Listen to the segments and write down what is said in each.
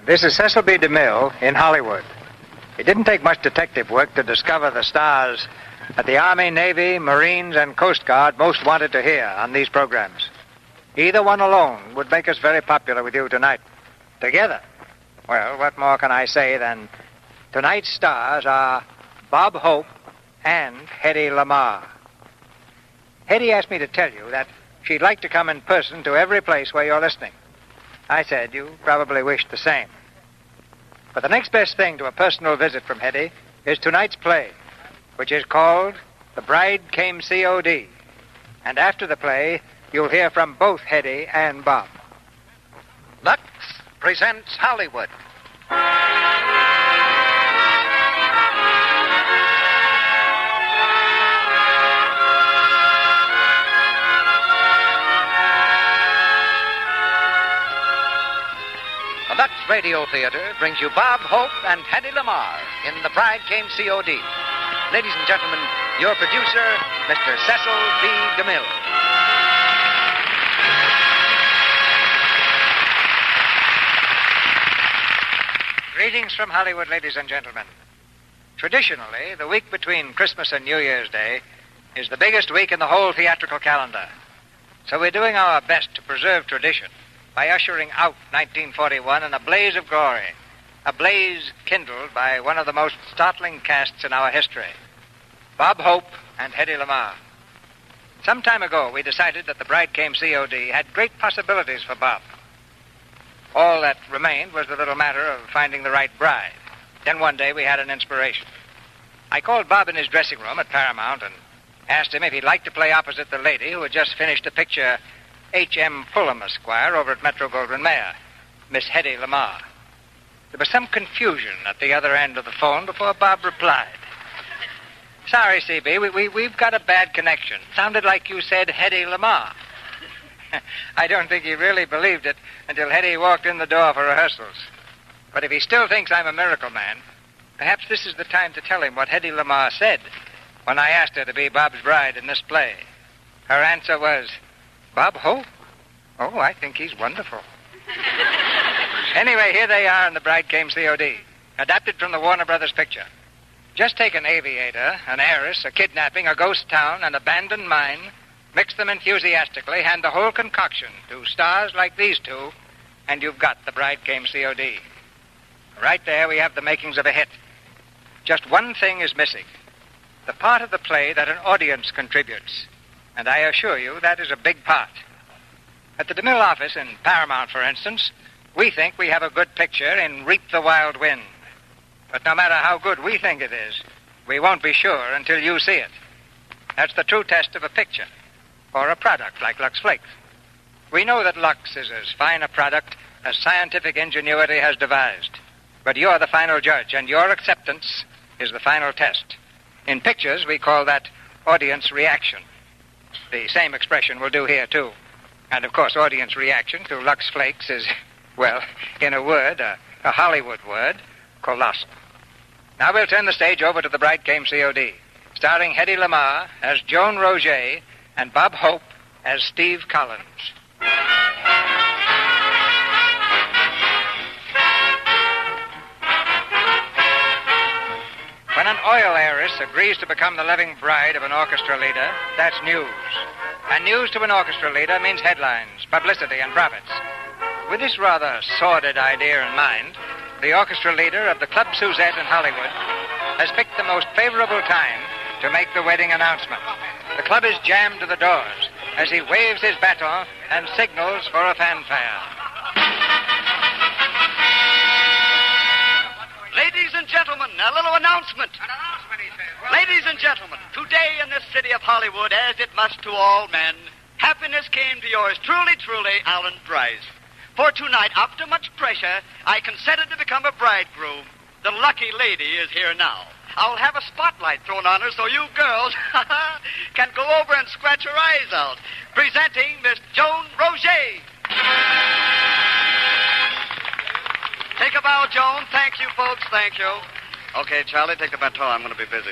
This is Cecil B. DeMille in Hollywood. It didn't take much detective work to discover the stars that the Army, Navy, Marines, and Coast Guard most wanted to hear on these programs. Either one alone would make us very popular with you tonight. Together, well, what more can I say than tonight's stars are Bob Hope and Hedy Lamarr. Hedy asked me to tell you that she'd like to come in person to every place where you're listening. I said you probably wished the same. But the next best thing to a personal visit from Hedy is tonight's play, which is called The Bride Came C.O.D. And after the play, you'll hear from both Hedy and Bob. Lux presents Hollywood. The Lux Radio Theater brings you Bob Hope and Hedy Lamarr in The Bride Came C.O.D. Ladies and gentlemen, your producer, Mr. Cecil B. DeMille. Greetings from Hollywood, ladies and gentlemen. Traditionally, the week between Christmas and New Year's Day is the biggest week in the whole theatrical calendar. So we're doing our best to preserve tradition by ushering out 1941 in a blaze of glory, a blaze kindled by one of the most startling casts in our history, Bob Hope and Hedy Lamarr. Some time ago, we decided that The Bride Came C.O.D. had great possibilities for Bob. All that remained was the little matter of finding the right bride. Then one day we had an inspiration. I called Bob in his dressing room at Paramount and asked him if he'd like to play opposite the lady who had just finished a picture, H.M. Fulham, Esquire, over at Metro-Goldwyn-Mayer, Miss Hedy Lamarr. There was some confusion at the other end of the phone before Bob replied. Sorry, C.B., we've got a bad connection. Sounded like you said Hedy Lamarr. I don't think he really believed it until Hedy walked in the door for rehearsals. But if he still thinks I'm a miracle man, perhaps this is the time to tell him what Hedy Lamarr said when I asked her to be Bob's bride in this play. Her answer was, Bob Hope? Oh, I think he's wonderful. Anyway, here they are in The Bride Came C.O.D., adapted from the Warner Brothers picture. Just take an aviator, an heiress, a kidnapping, a ghost town, an abandoned mine, mix them enthusiastically, hand the whole concoction to stars like these two, and you've got The Bride Came C.O.D. Right there we have the makings of a hit. Just one thing is missing. The part of the play that an audience contributes. And I assure you that is a big part. At the DeMille office in Paramount, for instance, we think we have a good picture in Reap the Wild Wind. But no matter how good we think it is, we won't be sure until you see it. That's the true test of a picture, or a product like Lux Flakes. We know that Lux is as fine a product as scientific ingenuity has devised. But you're the final judge, and your acceptance is the final test. In pictures, we call that audience reaction. The same expression will do here, too. And, of course, audience reaction to Lux Flakes is, well, in a word, a Hollywood word, colossal. Now we'll turn the stage over to The Bride Came C.O.D., starring Hedy Lamarr as Joan Roget and Bob Hope as Steve Collins. When an oil heiress agrees to become the living bride of an orchestra leader, that's news. And news to an orchestra leader means headlines, publicity, and profits. With this rather sordid idea in mind, the orchestra leader of the Club Suzette in Hollywood has picked the most favorable time to make the wedding announcement. The club is jammed to the doors as he waves his baton and signals for a fanfare. Ladies and gentlemen, a little announcement. An announcement, he says. Ladies and gentlemen, today in this city of Hollywood, as it must to all men, happiness came to yours truly, Alan Bryce. For tonight, after much pressure, I consented to become a bridegroom. The lucky lady is here now. I'll have a spotlight thrown on her so you girls can go over and scratch her eyes out. Presenting Miss Joan Roget. Take a bow, Joan. Thank you, folks. Thank you. Okay, Charlie, take the baton. I'm going to be busy.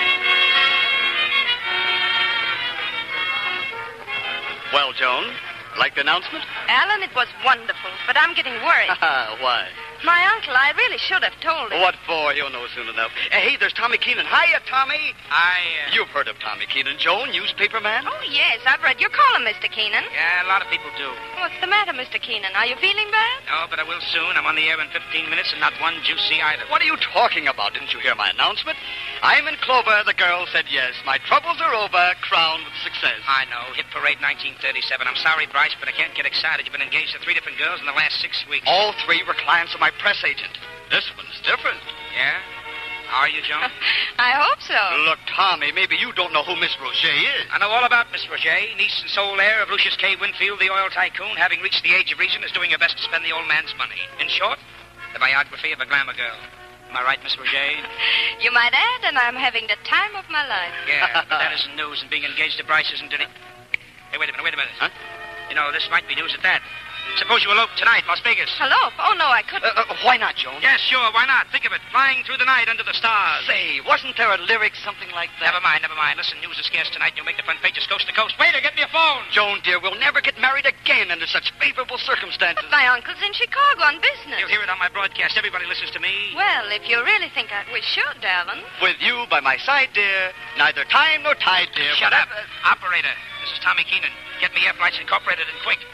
Well, Joan, Like the announcement? Alan, it was wonderful, but I'm getting worried. Why? My uncle, I really should have told him. What for? He'll know soon enough. Hey, there's Tommy Keenan. Hiya, Tommy. You've heard of Tommy Keenan, Joe, newspaper man? Oh, yes, I've read your column, Mr. Keenan. Yeah, a lot of people do. What's the matter, Mr. Keenan? Are you feeling bad? No, but I will soon. I'm on the air in 15 minutes and not one juicy item. What are you talking about? Didn't you hear my announcement? I'm in Clover. The girl said yes. My troubles are over, crowned with success. I know. Hit Parade 1937. I'm sorry, Bryce, but I can't get excited. You've been engaged to 3 different girls in the last 6 weeks. All 3 were clients of my press agent. This one's different. Yeah? Are you, Joan? I hope so. Look, Tommy, maybe you don't know who Miss Roger is. I know all about Miss Roger, niece and sole heir of Lucius K. Winfield, the oil tycoon, having reached the age of reason, is doing her best to spend the old man's money. In short, the biography of a glamour girl. Am I right, Miss Roger? You might add, and I'm having the time of my life. Yeah, but that isn't news, and being engaged to Bryce isn't any... Hey, wait a minute. Huh? You know, this might be news at that. Suppose you elope tonight, Las Vegas. Hello? Oh, no, I couldn't. Why not, Joan? Yes, sure, why not? Think of it. Flying through the night under the stars. Say, wasn't there a lyric something like that? Never mind. Listen, news is scarce tonight. You'll make the front pages coast to coast. Waiter, get me a phone. Joan, dear, we'll never get married again under such favorable circumstances. But my uncle's in Chicago on business. You'll hear it on my broadcast. Everybody listens to me. Well, if you really think we should, Alan. With you by my side, dear, neither time nor tide, dear. Shut up. Operator, this is Tommy Keenan. Get me Air Flights Incorporated and quick.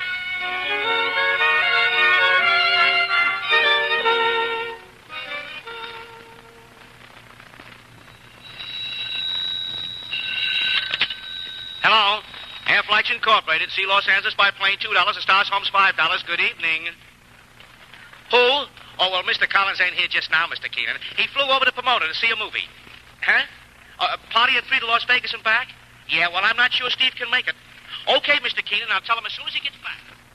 Hello. Air Flights Incorporated. See Los Angeles by plane, $2. The Stars Homes, $5. Good evening. Who? Oh, well, Mr. Collins ain't here just now, Mr. Keenan. He flew over to Pomona to see a movie. Huh? Party at 3 to Las Vegas and back? Yeah, well, I'm not sure Steve can make it. Okay, Mr. Keenan, I'll tell him as soon as he gets back.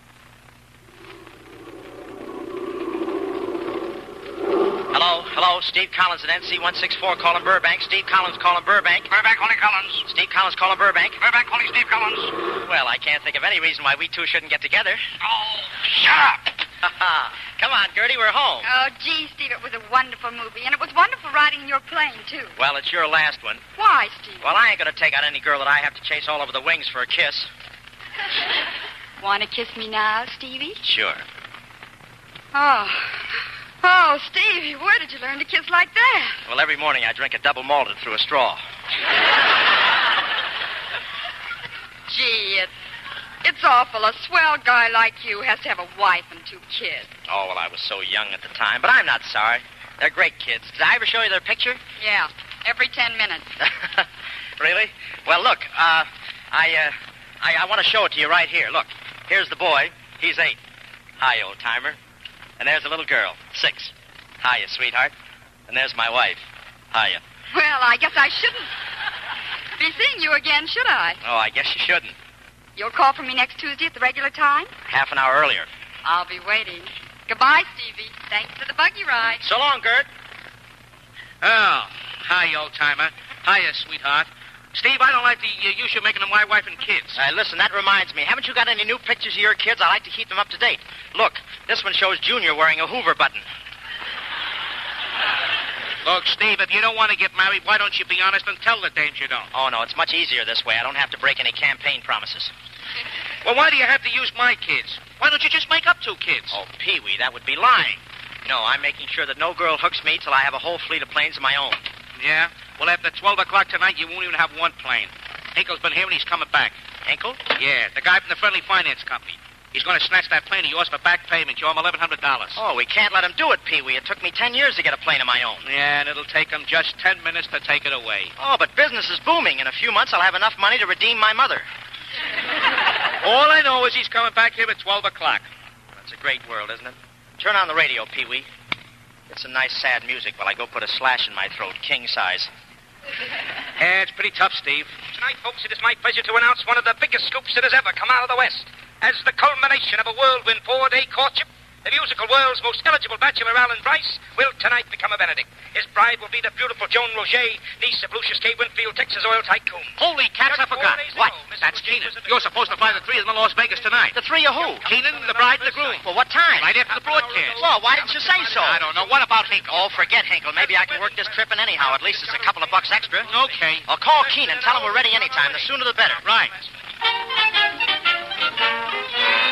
Hello, Steve Collins at NC-164 calling Burbank. Steve Collins calling Burbank. Burbank calling Collins. Steve Collins calling Burbank. Burbank calling Steve Collins. Well, I can't think of any reason why we two shouldn't get together. Oh, shut up. Come on, Gertie, we're home. Oh, gee, Steve, it was a wonderful movie, and it was wonderful riding in your plane, too. Well, it's your last one. Why, Steve? Well, I ain't going to take out any girl that I have to chase all over the wings for a kiss. Want to kiss me now, Stevie? Sure. Oh, Stevie, where did you learn to kiss like that? Well, every morning I drink a double malted through a straw. Gee, it's awful. A swell guy like you has to have a wife and 2 kids. Oh, well, I was so young at the time, but I'm not sorry. They're great kids. Did I ever show you their picture? Yeah, every 10 minutes. Really? Well, look, I want to show it to you right here. Look, here's the boy. He's 8. Hi, old-timer. And there's a little girl, 6. Hiya, sweetheart. And there's my wife. Hiya. Well, I guess I shouldn't be seeing you again, should I? Oh, I guess you shouldn't. You'll call for me next Tuesday at the regular time? Half an hour earlier. I'll be waiting. Goodbye, Stevie. Thanks for the buggy ride. So long, Gert. Oh, hi, old-timer. Hiya, sweetheart. Steve, I don't like the use you're making of my wife and kids. Listen, that reminds me. Haven't you got any new pictures of your kids? I like to keep them up to date. Look, this one shows Junior wearing a Hoover button. Look, Steve, if you don't want to get married, why don't you be honest and tell the dames you don't? Oh, no, it's much easier this way. I don't have to break any campaign promises. Well, why do you have to use my kids? Why don't you just make up 2 kids? Oh, Pee-wee, that would be lying. No, I'm making sure that no girl hooks me till I have a whole fleet of planes of my own. Yeah? Well, after 12 o'clock tonight, you won't even have 1 plane. Hinkle's been here and he's coming back. Hinkle? Yeah, the guy from the Friendly Finance Company. He's going to snatch that plane of yours for back payment. You owe him $1,100. Oh, we can't let him do it, Pee-wee. It took me 10 years to get a plane of my own. Yeah, and it'll take him just 10 minutes to take it away. Oh, but business is booming. In a few months, I'll have enough money to redeem my mother. All I know is he's coming back here at 12 o'clock. That's a great world, isn't it? Turn on the radio, Pee-wee. Get some nice, sad music while I go put a slash in my throat, king size. Yeah, it's pretty tough, Steve. Tonight, folks, it is my pleasure to announce one of the biggest scoops that has ever come out of the West. As the culmination of a whirlwind 4-day courtship, the musical world's most eligible bachelor, Alan Bryce, will tonight become a Benedict. His bride will be the beautiful Joan Roger, niece of Lucius K. Winfield, Texas oil tycoon. Holy cats, I forgot. What? That's Keenan. You're supposed to fly the 3 of them in Las Vegas tonight. The 3 of who? Keenan, the bride, and the groom. Well, what time? Right after the broadcast. Well, why didn't you say so? I don't know. What about Hinkle? Oh, forget Hinkle. Maybe I can work this trip in anyhow. At least it's a couple of bucks extra. Okay. I'll call Keenan. Tell him we're ready anytime. The sooner the better. Right.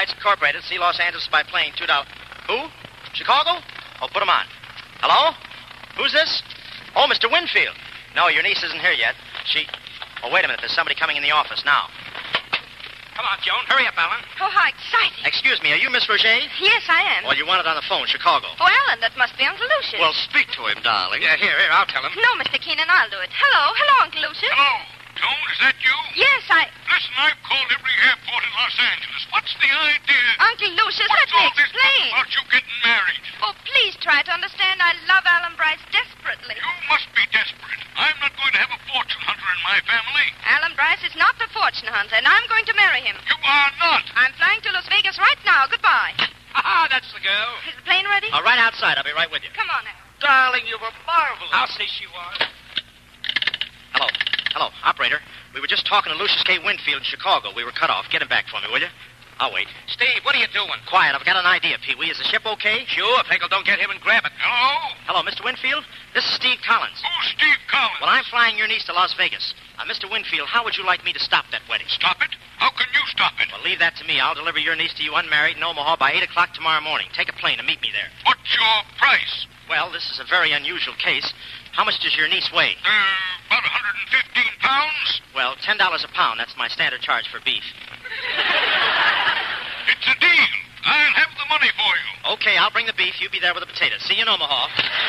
Flights Incorporated. See Los Angeles by plane, $2. Who? Chicago? Oh, put him on. Hello? Who's this? Oh, Mr. Winfield. No, your niece isn't here yet. Oh, wait a minute. There's somebody coming in the office now. Come on, Joan. Hurry up, Alan. Oh, how exciting. Excuse me, are you Miss Roger? Yes, I am. Well, you want it on the phone, Chicago. Oh, Alan, that must be Uncle Lucius. Well, speak to him, darling. Yeah, here, I'll tell him. No, Mr. Keenan, I'll do it. Hello, Uncle Lucius. Hello. Joan, is that you? Yes, Listen, I've called every airport in Los Angeles. What's the idea? Uncle Lucius, let What's me all this explain. about you getting married? Oh, please try to understand. I love Alan Bryce desperately. You must be desperate. I'm not going to have a fortune hunter in my family. Alan Bryce is not the fortune hunter, and I'm going to marry him. You are not. I'm flying to Las Vegas right now. Goodbye. Aha, that's the girl. Is the plane ready? Right outside. I'll be right with you. Come on, Alan. Darling, you were marvelous. I'll say she was. Hello, operator. We were just talking to Lucius K. Winfield in Chicago. We were cut off. Get him back for me, will you? I'll wait. Steve, what are you doing? Quiet. I've got an idea, Pee-wee. Is the ship okay? Sure, if Hinkle don't get him and grab it. Hello? Hello, Mr. Winfield. This is Steve Collins. Who's Steve Collins? Well, I'm flying your niece to Las Vegas. Mr. Winfield, how would you like me to stop that wedding? Stop it? How can you stop it? Well, leave that to me. I'll deliver your niece to you unmarried in Omaha by 8 o'clock tomorrow morning. Take a plane and meet me there. What's your price? Well, this is a very unusual case. How much does your niece weigh? About 115 pounds. Well, $10 a pound. That's my standard charge for beef. It's a deal. I'll have the money for you. Okay, I'll bring the beef. You be there with the potatoes. See you in Omaha.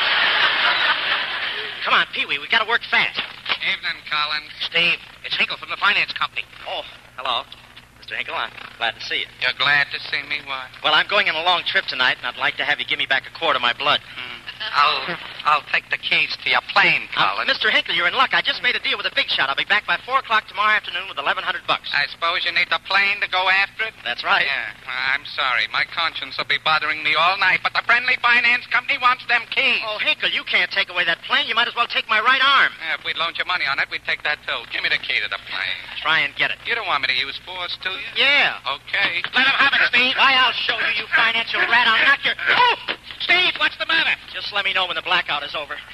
Come on, Pee-wee. We've got to work fast. Evening, Collins. Steve, it's Hinkle from the finance company. Oh, hello. Mr. Hinkle, I'm glad to see you. You're glad to see me? Why? Well, I'm going on a long trip tonight, and I'd like to have you give me back a quart of my blood. I'll take the keys to your plane, Collins. Mr. Hinkle, you're in luck. I just made a deal with a big shot. I'll be back by 4 o'clock tomorrow afternoon with $1,100. I suppose you need the plane to go after it? That's right. Yeah. I'm sorry. My conscience will be bothering me all night, but the friendly finance company wants them keys. Oh, Hinkle, you can't take away that plane. You might as well take my right arm. Yeah, if we'd loaned you money on it, we'd take that, too. Give me the key to the plane. Try and get it. You don't want me to use force, do you? Yeah. Okay. Let him have it, Steve. Why, I'll show you, you financial rat. I'll knock your... Oh! Steve, what's the matter? Just let me know when the blackout is over.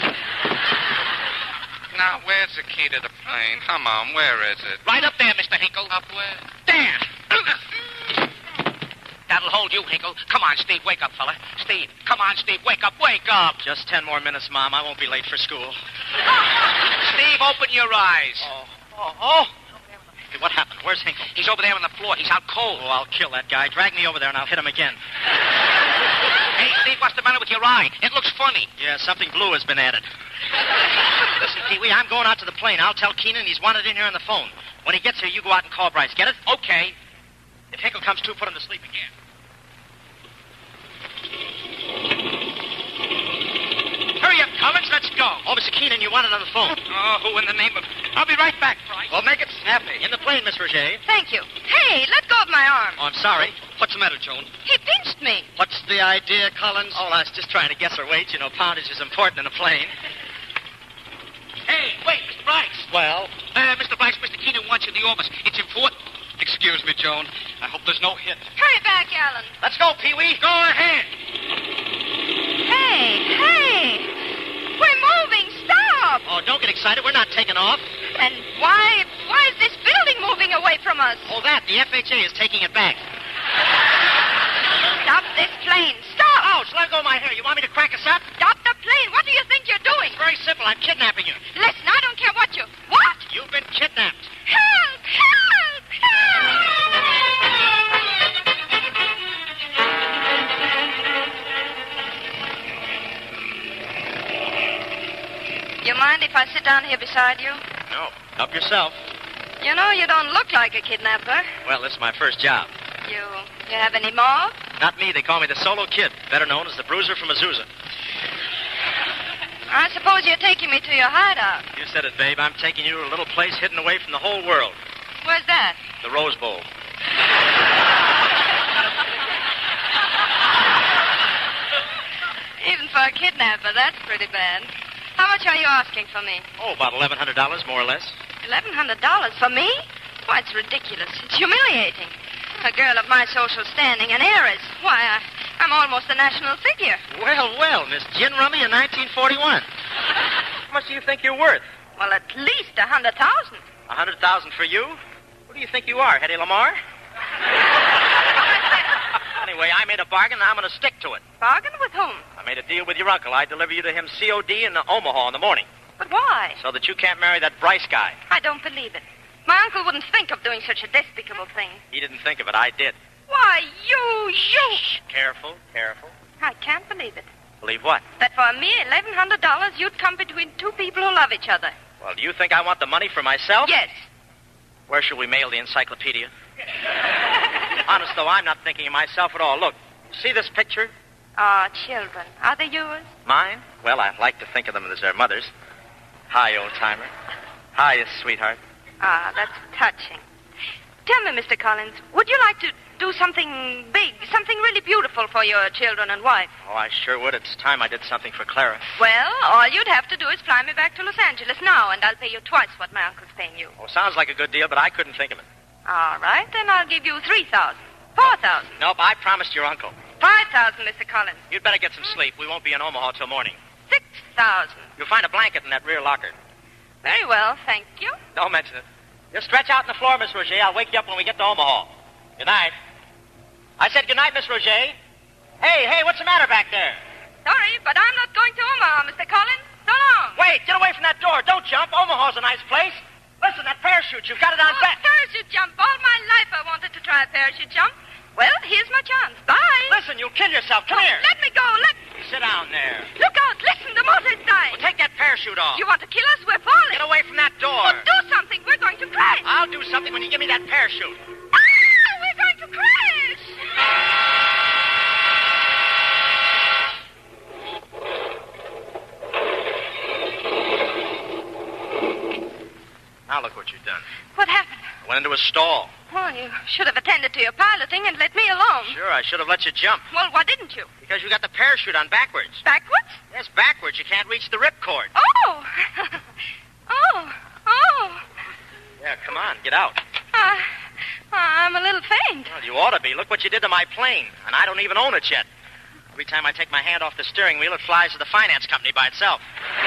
Now, where's the key to the plane? Come on, where is it? Right up there, Mr. Hinkle. Up where? There. That'll hold you, Hinkle. Come on, Steve, wake up, fella. Steve, come on, Steve, wake up, wake up. Just 10 more minutes, Mom. I won't be late for school. Steve, open your eyes. Oh. Hey, what happened? Where's Hinkle? He's over there on the floor. He's out cold. Oh, I'll kill that guy. Drag me over there and I'll hit him again. Hey, Steve, what's the matter with your eye? It looks funny. Yeah, something blue has been added. Listen, Pee-wee, I'm going out to the plane. I'll tell Keenan he's wanted in here on the phone. When he gets here, you go out and call Bryce. Get it? Okay. If Hinkle comes to, put him to sleep again. Hurry up, Collins. Let's go. Oh, Mr. Keenan, you want it on the phone. Oh, who in the name of... I'll be right back, Bryce. Well, make it snappy. In the plane, Miss Roger. Thank you. Hey, let go of my arm. Oh, I'm sorry. What's the matter, Joan? He pinched me. What's the idea, Collins? Oh, I was just trying to guess her weight. You know, poundage is important in a plane. Hey, wait, Mr. Bryce. Well? Mr. Bryce, Mr. Keenan wants you in the office. It's important. Excuse me, Joan. I hope there's no hit. Hurry back, Alan. Let's go, Pee-wee. Go ahead. Hey. We're moving. Stop. Oh, don't get excited. We're not taking off. And why is this building moving away from us? Oh, that. The FHA is taking it back. Stop this plane. Stop. Ouch, let go of my hair. You want me to crack us up? Stop the plane. What do you think you're doing? It's very simple. I'm kidnapping you. Listen, I don't care what you... What? You've been kidnapped. Help! Help! Help! You mind if I sit down here beside you? No. Help yourself. You know, you don't look like a kidnapper. Well, this is my first job. You have any more? Not me. They call me the Solo Kid, better known as the Bruiser from Azusa. I suppose you're taking me to your hideout. You said it, babe. I'm taking you to a little place hidden away from the whole world. Where's that? The Rose Bowl. Even for a kidnapper, that's pretty bad. How much are you asking for me? Oh, about $1,100, more or less. $1,100 for me? Why, it's ridiculous. It's humiliating. A girl of my social standing, an heiress. Why, I'm almost a national figure. Well, Miss Gin Rummy in 1941. How much do you think you're worth? Well, at least 100,000. 100,000 for you? Who do you think you are, Hedy Lamarr? Anyway, I made a bargain, and I'm going to stick to it. Bargain with whom? I made a deal with your uncle. I'd deliver you to him COD in Omaha in the morning, But why? so that you can't marry that Bryce guy. I don't believe it. My uncle wouldn't think of doing such a despicable thing. He didn't think of it. I did. Why, you... Careful, careful. I can't believe it. Believe what? That for a mere $1,100, you'd come between two people who love each other. Well, do you think I want the money for myself? Yes. Where shall we mail the encyclopedia? Honest, though, I'm not thinking of myself at all. Look, see this picture? Ah, children. Are they yours? Mine? Well, I like to think of them as their mothers. Hi, old-timer. Hi, sweetheart. Ah, that's touching. Tell me, Mr. Collins, would you like to do something big, something really beautiful for your children and wife? Oh, I sure would. It's time I did something for Clara. Well, all you'd have to do is fly me back to Los Angeles now, and I'll pay you twice what my uncle's paying you. Oh, sounds like a good deal, but I couldn't think of it. All right, then I'll give you $3,000. $4,000. Nope, I promised your uncle. $5,000, Mr. Collins. You'd better get some sleep. We won't be in Omaha till morning. $6,000. You'll find a blanket in that rear locker. Very well, thank you. Don't mention it. Just stretch out on the floor, Miss Roger. I'll wake you up when we get to Omaha. Good night. I said good night, Miss Roger. Hey, what's the matter back there? Sorry, but I'm not going to Omaha, Mr. Collins. So long. Wait, get away from that door. Don't jump. Omaha's a nice place. Listen, that parachute, you've got it on back. Parachute jump. All my life I wanted to try a parachute jump. Well, here's my chance. Bye. Listen, you'll kill yourself. Come here. Let me go. Sit down there. Look out. Listen, the motor's dying. Well, take that parachute off. You want to kill us? We're falling. Get away from that door. Well, do something. We're going to crash. I'll do something when you give me that parachute. We're going to crash. Now look what you've done. What happened? I went into a stall. Well, you should have attended to your piloting and let me alone. Sure, I should have let you jump. Well, why didn't you? Because you got the parachute on backwards. Backwards? Yes, backwards. You can't reach the ripcord. Oh. Oh. Yeah, come on, get out. I'm a little faint. Well, you ought to be. Look what you did to my plane. And I don't even own it yet. Every time I take my hand off the steering wheel, it flies to the finance company by itself.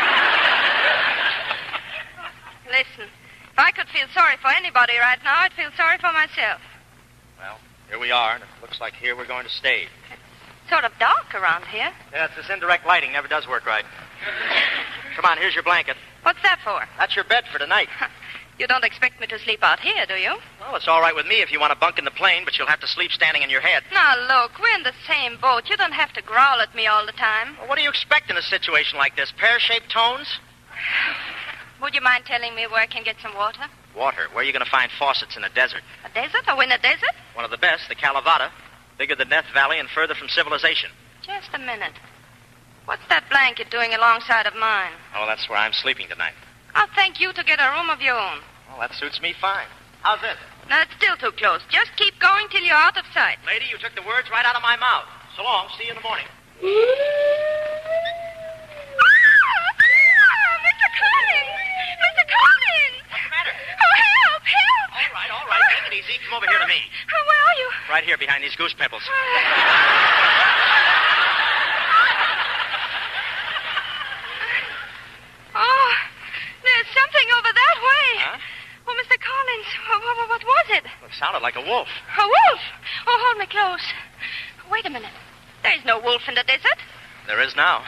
Listen, if I could feel sorry for anybody right now, I'd feel sorry for myself. Well, here we are, and it looks like here we're going to stay. It's sort of dark around here. Yeah, it's this indirect lighting. Never does work right. Come on, here's your blanket. What's that for? That's your bed for tonight. You don't expect me to sleep out here, do you? Well, it's all right with me if you want to bunk in the plane, but you'll have to sleep standing in your head. Now, look, we're in the same boat. You don't have to growl at me all the time. Well, what do you expect in a situation like this? Pear-shaped tones? Would you mind telling me where I can get some water? Water. Where are you going to find faucets in a desert? A desert? Are we in a desert? One of the best, the Kalavata. Bigger than Death Valley and further from civilization. Just a minute. What's that blanket doing alongside of mine? Oh, that's where I'm sleeping tonight. I'll thank you to get a room of your own. Well, that suits me fine. How's this? No, it's still too close. Just keep going till you're out of sight. Lady, you took the words right out of my mouth. So long. See you in the morning. Mr. Collins! Mr. Collins! What's the matter? Oh, help! All right. Take it easy. Come over here to me. Where are you? Right here behind these goose pimples. Oh, there's something over that way. Huh? Oh, Mr. Collins, what was it? It sounded like a wolf. A wolf? Oh, hold me close. Wait a minute. There's no wolf in the desert. There is now.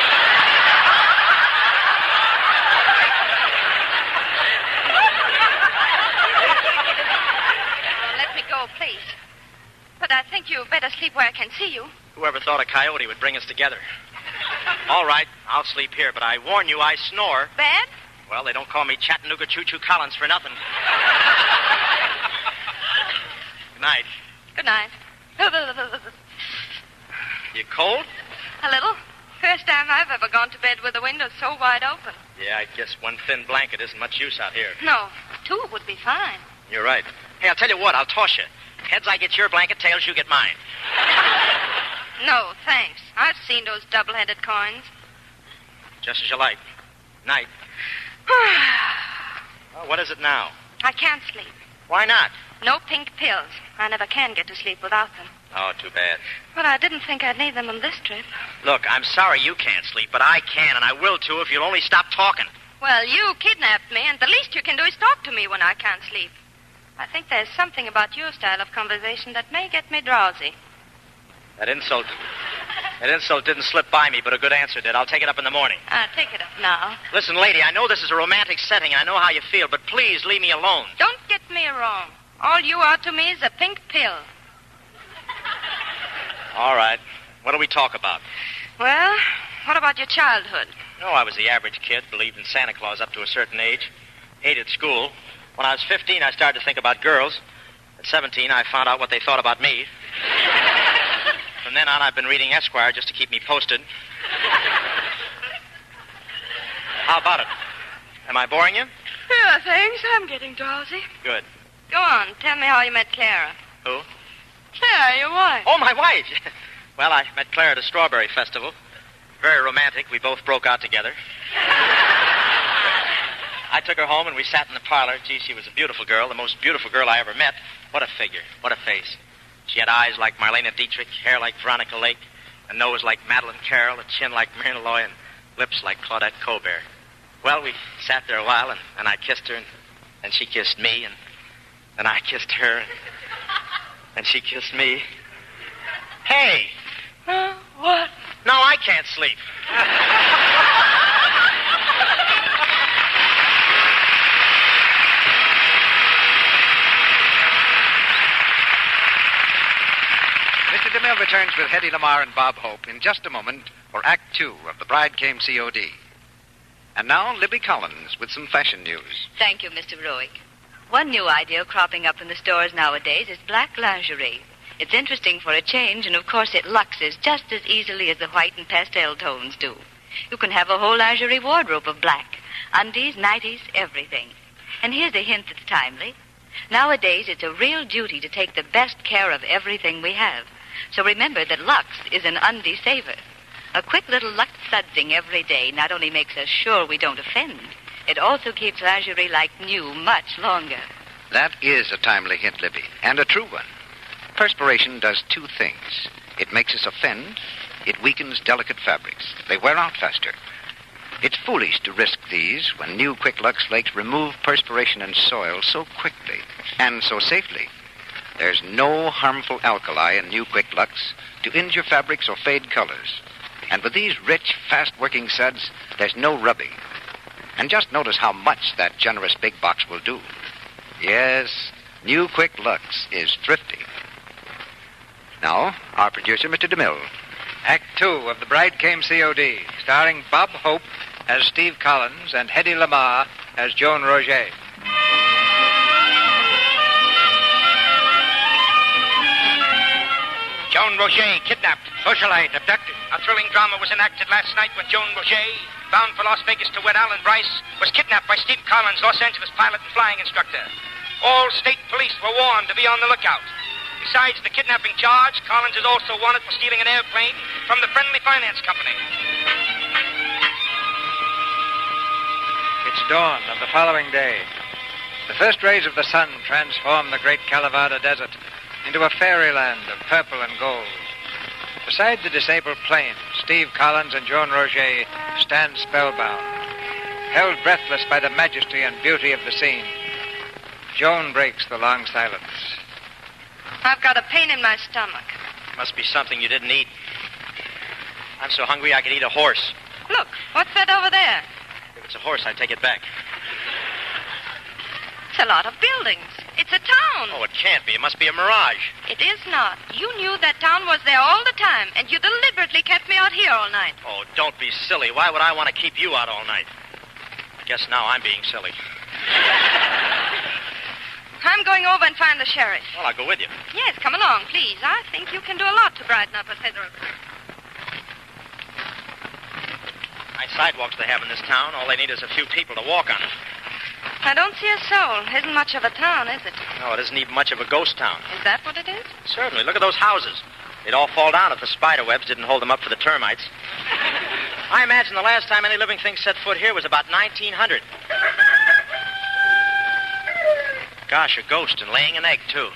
Let me go, please. But I think you better sleep where I can see you. Whoever thought a coyote would bring us together? All right, I'll sleep here, but I warn you, I snore. Bad? Well, they don't call me Chattanooga Choo-Choo Collins for nothing. Good night. Good night. You cold? A little. First time I've ever gone to bed with the windows so wide open. Yeah, I guess one thin blanket isn't much use out here. No, two would be fine. You're right. Hey, I'll tell you what, I'll toss you. Heads, I get your blanket. Tails, you get mine. No, thanks. I've seen those double-headed coins. Just as you like. Night. Well, what is it now? I can't sleep. Why not? No pink pills. I never can get to sleep without them. Oh, too bad. But I didn't think I'd need them on this trip. Look, I'm sorry you can't sleep, but I can, and I will, too, if you'll only stop talking. Well, you kidnapped me, and the least you can do is talk to me when I can't sleep. I think there's something about your style of conversation that may get me drowsy. That insult didn't slip by me, but a good answer did. I'll take it up in the morning. Take it up now. Listen, lady, I know this is a romantic setting, and I know how you feel, but please leave me alone. Don't get me wrong. All you are to me is a pink pill. All right. What do we talk about? Well, what about your childhood? No, I was the average kid, believed in Santa Claus up to a certain age, hated school. When I was 15, I started to think about girls. At 17, I found out what they thought about me. From then on, I've been reading Esquire just to keep me posted. How about it? Am I boring you? Yeah, thanks. I'm getting drowsy. Good. Go on. Tell me how you met Clara. Who? Clara, your wife. Oh, my wife. Well, I met Clara at a strawberry festival. Very romantic. We both broke out together. I took her home, and we sat in the parlor. Gee, she was a beautiful girl, the most beautiful girl I ever met. What a figure. What a face. She had eyes like Marlene Dietrich, hair like Veronica Lake, a nose like Madeleine Carroll, a chin like Myrna Loy, and lips like Claudette Colbert. Well, we sat there a while, and I kissed her, and she kissed me, and then I kissed her, and she kissed me. Hey! What? No, I can't sleep. Mr. DeMille returns with Hedy Lamarr and Bob Hope in just a moment for Act 2 of The Bride Came COD. And now, Libby Collins with some fashion news. Thank you, Mr. Roig. One new idea cropping up in the stores nowadays is black lingerie. It's interesting for a change, and of course it luxes just as easily as the white and pastel tones do. You can have a whole lingerie wardrobe of black. Undies, nighties, everything. And here's a hint that's timely. Nowadays, it's a real duty to take the best care of everything we have. So remember that Lux is an undie saver. A quick little Lux sudsing every day not only makes us sure we don't offend, it also keeps lingerie like new much longer. That is a timely hint, Libby, and a true one. Perspiration does two things. It makes us offend. It weakens delicate fabrics. They wear out faster. It's foolish to risk these when new Quick Lux Flakes remove perspiration and soil so quickly and so safely. There's no harmful alkali in new Quick Lux to injure fabrics or fade colors. And with these rich, fast-working suds, there's no rubbing. And just notice how much that generous big box will do. Yes, new Quick Lux is thrifty. Now, our producer, Mr. DeMille. Act 2 of The Bride Came COD, starring Bob Hope as Steve Collins and Hedy Lamarr as Joan Roget. Joan Roget, kidnapped. Socialite, abducted. A thrilling drama was enacted last night when Joan Roget, bound for Las Vegas to wed Alan Bryce, was kidnapped by Steve Collins, Los Angeles pilot and flying instructor. All state police were warned to be on the lookout. Besides the kidnapping charge, Collins is also wanted for stealing an airplane from the Friendly Finance Company. It's dawn of the following day. The first rays of the sun transform the great Kalavada Desert into a fairyland of purple and gold. Beside the disabled plane, Steve Collins and Joan Roget stand spellbound, held breathless by the majesty and beauty of the scene. Joan breaks the long silence. I've got a pain in my stomach. Must be something you didn't eat. I'm so hungry I could eat a horse. Look, what's that over there? If it's a horse, I take it back. It's a lot of buildings. It's a town. Oh, it can't be. It must be a mirage. It is not. You knew that town was there all the time, and you deliberately kept me out here all night. Oh, don't be silly. Why would I want to keep you out all night? Guess now I'm being silly. I'm going over and find the sheriff. Well, I'll go with you. Yes, come along, please. I think you can do a lot to brighten up a federal crime. Nice sidewalks they have in this town. All they need is a few people to walk on it. I don't see a soul. Isn't much of a town, is it? No, it isn't even much of a ghost town. Is that what it is? Certainly. Look at those houses. They'd all fall down if the spider webs didn't hold them up for the termites. I imagine the last time any living thing set foot here was about 1900. Gosh, a ghost and laying an egg, too.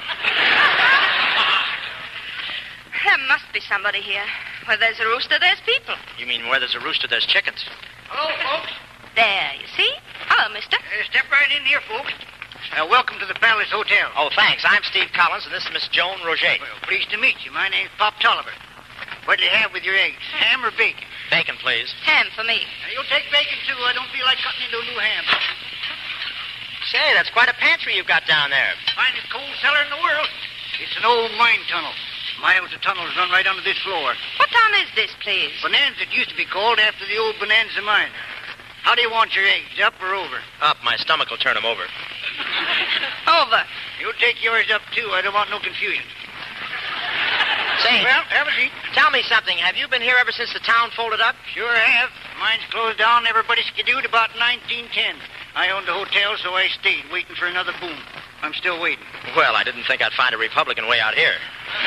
There must be somebody here. Where there's a rooster, there's people. You mean where there's a rooster, there's chickens? Hello, folks. There, you see? Hello, mister. Step right in here, folks. Welcome to the Palace Hotel. Oh, thanks. I'm Steve Collins, and this is Miss Joan Roget. Well, pleased to meet you. My name's Pop Tolliver. What'll you have with your eggs? Ham or bacon? Bacon, please. Ham for me. Now, you'll take bacon, too. I don't feel like cutting into a new ham. Say, that's quite a pantry you've got down there. Finest coal cellar in the world. It's an old mine tunnel. Miles of tunnels run right under this floor. What town is this, please? Bonanza, it used to be called after the old Bonanza mine. How do you want your eggs, up or over? Up. My stomach will turn them over. Over. You'll take yours up, too. I don't want no confusion. Say, Well, have a seat. tell me something. Have you been here ever since the town folded up? Sure have. Mine's closed down. Everybody skidooed about 1910. I owned a hotel, so I stayed, waiting for another boom. I'm still waiting. Well, I didn't think I'd find a Republican way out here.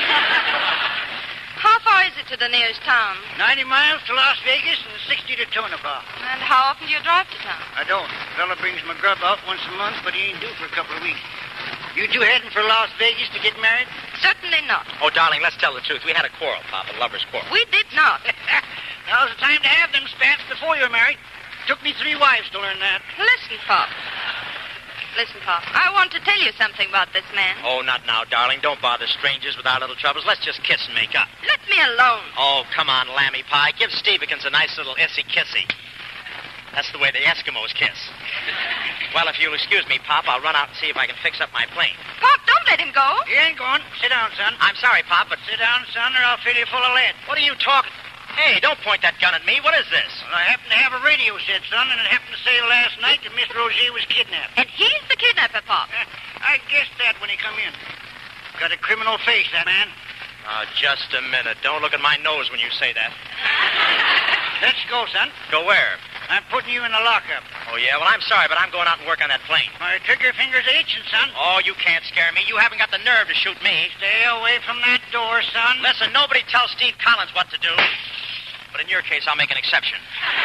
How far is it to the nearest town? 90 miles to Las Vegas and 60 to Tonopah. And how often do you drive to town? I don't. Fella brings my grub out once a month, but he ain't due for a couple of weeks. You two heading for Las Vegas to get married? Certainly not. Oh, darling, let's tell the truth. We had a quarrel, Pop, a lover's quarrel. We did not. Now's the time to have them spats before you're married. Took me 3 wives to learn that. Listen, Pop. Listen, Pop. I want to tell you something about this man. Oh, not now, darling. Don't bother strangers with our little troubles. Let's just kiss and make up. Let me alone. Oh, come on, Lammy Pie. Give Stevekins a nice little issy-kissy. That's the way the Eskimos kiss. Well, if you'll excuse me, Pop, I'll run out and see if I can fix up my plane. Pop, don't let him go. He ain't going. Sit down, son. I'm sorry, Pop, but... Sit down, son, or I'll fill you full of lead. What are you talking... Hey, don't point that gun at me. What is this? Well, I happen to have a radio set, son, and it happened to say last night that Miss Roger was kidnapped. And he's the kidnapper, Pop. I guessed that when he come in. Got a criminal face, that man. Oh, just a minute. Don't look at my nose when you say that. Let's go, son. Go where? I'm putting you in the lockup. Oh, yeah? Well, I'm sorry, but I'm going out and work on that plane. My trigger fingers are itching, son. Oh, you can't scare me. You haven't got the nerve to shoot me. Stay away from that door, son. Listen, nobody tells Steve Collins what to do. But in your case, I'll make an exception.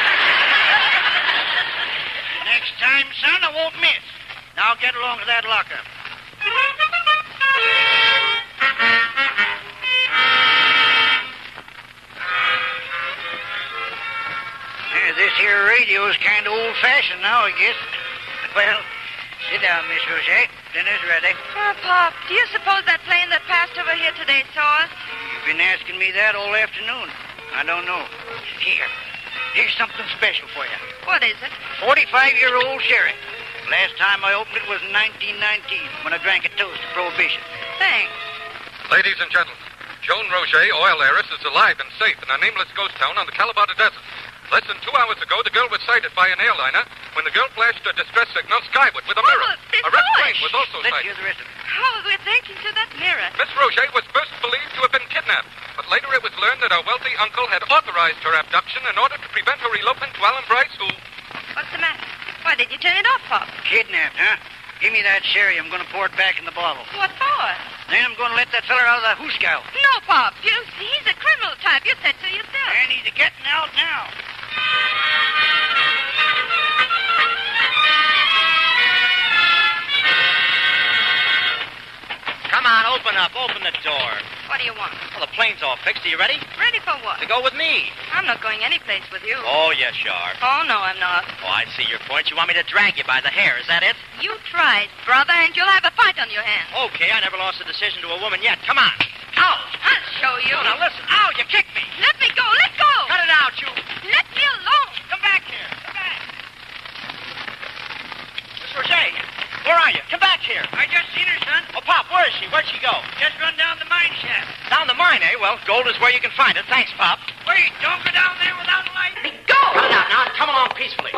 Next time, son, I won't miss. Now get along to that lockup. This here radio's kind of old-fashioned now, I guess. Well, sit down, Miss Roger. Dinner's ready. Oh, Pop, do you suppose that plane that passed over here today saw us? You've been asking me that all afternoon. I don't know. Here's something special for you. What is it? 45-year-old sherry. Last time I opened it was in 1919 when I drank a toast to Prohibition. Thanks. Ladies and gentlemen, Joan Roger, oil heiress, is alive and safe in a nameless ghost town on the Calabata Desert. Less than 2 hours ago, the girl was sighted by an airliner when the girl flashed a distress signal skyward with a mirror. A red plane was also Let's sighted. hear the rest of it. Oh, we're thanking to that mirror. Miss Roger was first believed to have been kidnapped, but later it was learned that her wealthy uncle had authorized her abduction in order to prevent her elopement to Alan Bryce, who... What's the matter? Why did you turn it off, Pop? Kidnapped, huh? Give me that sherry. I'm going to pour it back in the bottle. What for? Then I'm going to let that feller out of the hoosegow. No, Pop. He's a criminal type. You said so yourself. And he's getting out now. Come on, open up. Open the door. What do you want? Well, the plane's all fixed. Are you ready? Ready for what? To go with me. I'm not going anyplace with you. Oh, yes, you are. Oh, no, I'm not. Oh, I see your point. You want me to drag you by the hair. Is that it? You tried, brother, and you'll have a fight on your hands. Okay, I never lost a decision to a woman yet. Come on. Ow! I'll show you. Oh, now listen. Ow, you kicked me. Let me go. Let go. Cut it out, you. Let me alone. Come back here. Come back. Miss Roger, where are you? Come back here. I just seen her, son. Oh, Pop, where is she? Where'd she go? Just run down the mine shaft. Down the mine, eh? Well, gold is where you can find it. Thanks, Pop. Wait, don't go down there without a light. Let me go. Cut it out now and come along peacefully.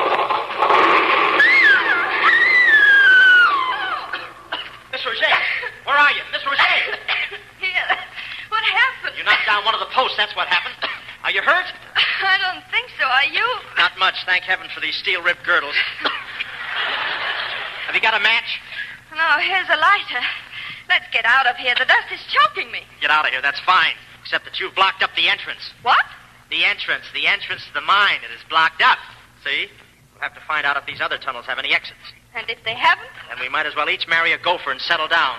Miss Roger, where are you? Miss Roger. Here. What happened? You knocked down one of the posts. That's what happened. Are you hurt? I don't think so. Are you? Not much. Thank heaven for these steel-ribbed girdles. Have you got a match? No, here's a lighter. Let's get out of here. The dust is choking me. Get out of here. That's fine. Except that you've blocked up the entrance. What? The entrance to the mine. It is blocked up. See? We'll have to find out if these other tunnels have any exits. And if they haven't? Then we might as well each marry a gopher and settle down.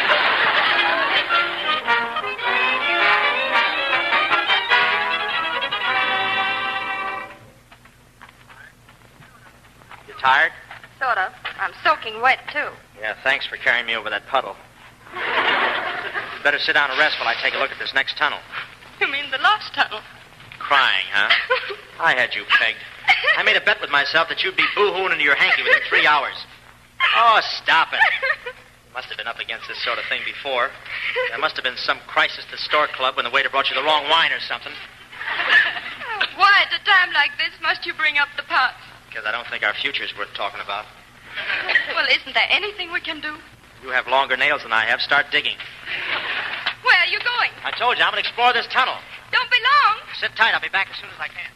You tired? Sort of. I'm soaking wet, too. Yeah, thanks for carrying me over that puddle. You better sit down and rest while I take a look at this next tunnel. You mean the lost tunnel? Crying, huh? I had you pegged. I made a bet with myself that you'd be boo-hooing into your hanky within 3 hours. Oh, stop it. You must have been up against this sort of thing before. There must have been some crisis at the store club when the waiter brought you the wrong wine or something. Why, at a time like this, must you bring up the pots? Because I don't think our future's worth talking about. Well, isn't there anything we can do? You have longer nails than I have. Start digging. Where are you going? I told you, I'm going to explore this tunnel. Don't be long. Sit tight. I'll be back as soon as I can.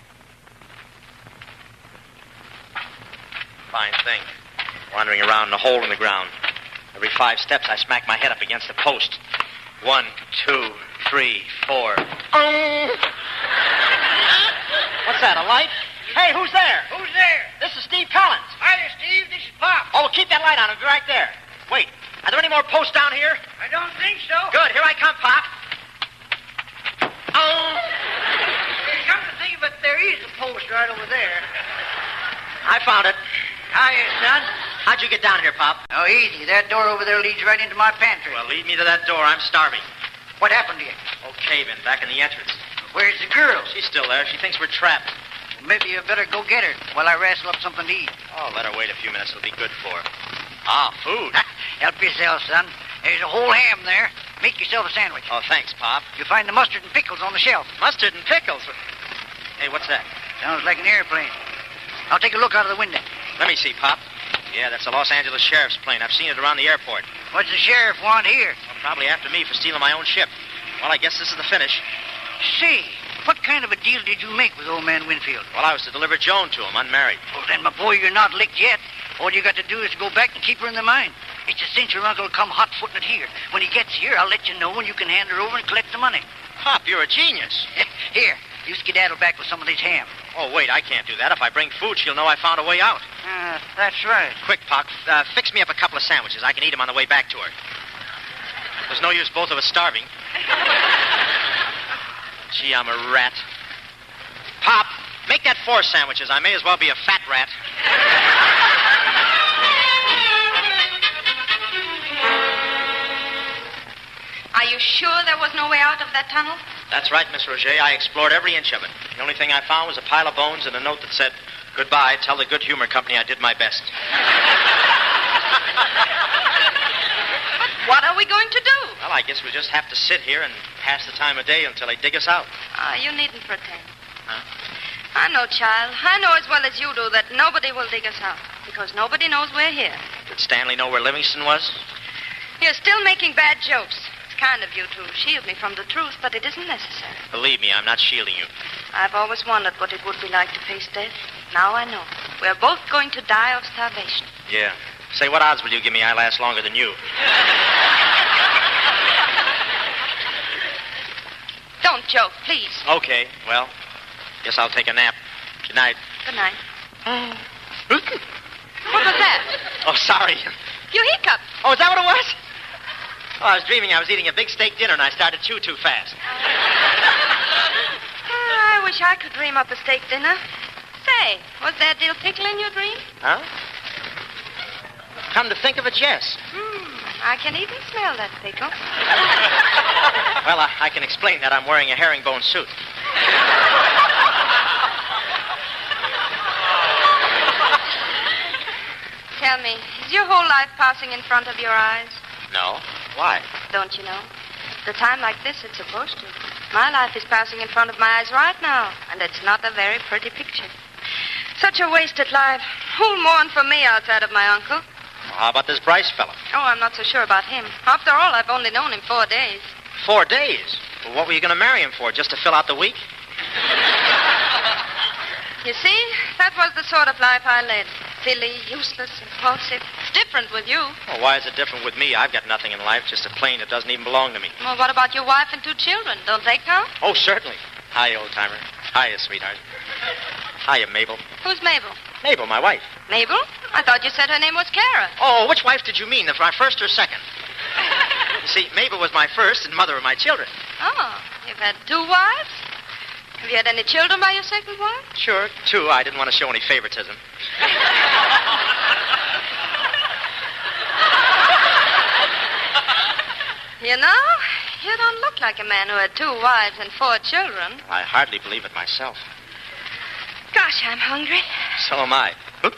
Fine thing. Wandering around in a hole in the ground. Every 5 steps, I smack my head up against the post. 1, 2, 3, 4. What's that, a light? Hey, who's there? Who's there? This is Steve Collins. Hiya, Steve. This is Pop. Oh, well, keep that light on. It'll be right there. Wait, are there any more posts down here? I don't think so. Good. Here I come, Pop. Come to think of it, there is a post right over there. I found it. Hiya, son. How'd you get down here, Pop? Oh, easy. That door over there leads right into my pantry. Well, lead me to that door. I'm starving. What happened to you? Oh, cave in, back in the entrance. Where's the girl? She's still there. She thinks we're trapped. Maybe you better go get her while I wrestle up something to eat. Oh, let her wait a few minutes. It'll be good for her. Ah, food. Help yourself, son. There's a whole ham there. Make yourself a sandwich. Oh, thanks, Pop. You'll find the mustard and pickles on the shelf. Mustard and pickles. Hey, what's that? Sounds like an airplane. I'll take a look out of the window. Let me see, Pop. Yeah, that's the Los Angeles Sheriff's plane. I've seen it around the airport. What's the sheriff want here? Well, probably after me for stealing my own ship. Well, I guess this is the finish. Say, what kind of a deal did you make with old man Winfield? Well, I was to deliver Joan to him, unmarried. Well, then, my boy, you're not licked yet. All you got to do is go back and keep her in the mine. It's a cinch your uncle will come hot-footing it here. When he gets here, I'll let you know, and you can hand her over and collect the money. Pop, you're a genius. Here, you skedaddle back with some of this ham. Oh, wait, I can't do that. If I bring food, she'll know I found a way out. That's right. Quick, Pop, fix me up a couple of sandwiches. I can eat them on the way back to her. There's no use both of us starving. Gee, I'm a rat. Pop, make that 4 sandwiches. I may as well be a fat rat. Are you sure there was no way out of that tunnel? That's right, Miss Roger. I explored every inch of it. The only thing I found was a pile of bones and a note that said, "Goodbye, tell the Good Humor Company I did my best." But what are we going to do? Well, I guess we'll just have to sit here and pass the time of day until they dig us out. You needn't pretend. Huh? I know, child. I know as well as you do that nobody will dig us out because nobody knows we're here. Did Stanley know where Livingston was? You're still making bad jokes. It's kind of you to shield me from the truth, but it isn't necessary. Believe me, I'm not shielding you. I've always wondered what it would be like to face death. Now I know. We're both going to die of starvation. Yeah. Say, what odds will you give me I last longer than you? Don't joke, please. Okay, well, guess I'll take a nap. Good night. Good night. What was that? Oh, sorry. You hiccuped. Oh, is that what it was? Oh, I was dreaming I was eating a big steak dinner and I started to chew too fast. I wish I could dream up a steak dinner. Say, was there dill pickle in your dream? Huh? Come to think of it, yes. I can even smell that pickle. Well, I can explain that I'm wearing a herringbone suit. Tell me, is your whole life passing in front of your eyes? No. Why? Don't you know? At a time like this, it's supposed to. My life is passing in front of my eyes right now, and it's not a very pretty picture. Such a wasted life. Who'll mourn for me outside of my uncle? Well, how about this Bryce fella? Oh, I'm not so sure about him. After all, I've only known him 4 days. 4 days? Well, what were you going to marry him for, just to fill out the week? You see, that was the sort of life I led. Silly, useless, impulsive. It's different with you. Well, why is it different with me? I've got nothing in life, just a plane that doesn't even belong to me. Well, what about your wife and 2 children? Don't they count? Oh, certainly. Hi, old-timer. Hiya, sweetheart. Hiya, Mabel. Who's Mabel? Mabel, my wife. Mabel? I thought you said her name was Kara. Oh, which wife did you mean? My first or second? You see, Mabel was my first and mother of my children. Oh, you've had 2 wives? Have you had any children by your second wife? Sure, 2. I didn't want to show any favoritism. You know, You don't look like a man who had 2 wives and 4 children. I hardly believe it myself. Gosh, I'm hungry. So am I. Oop.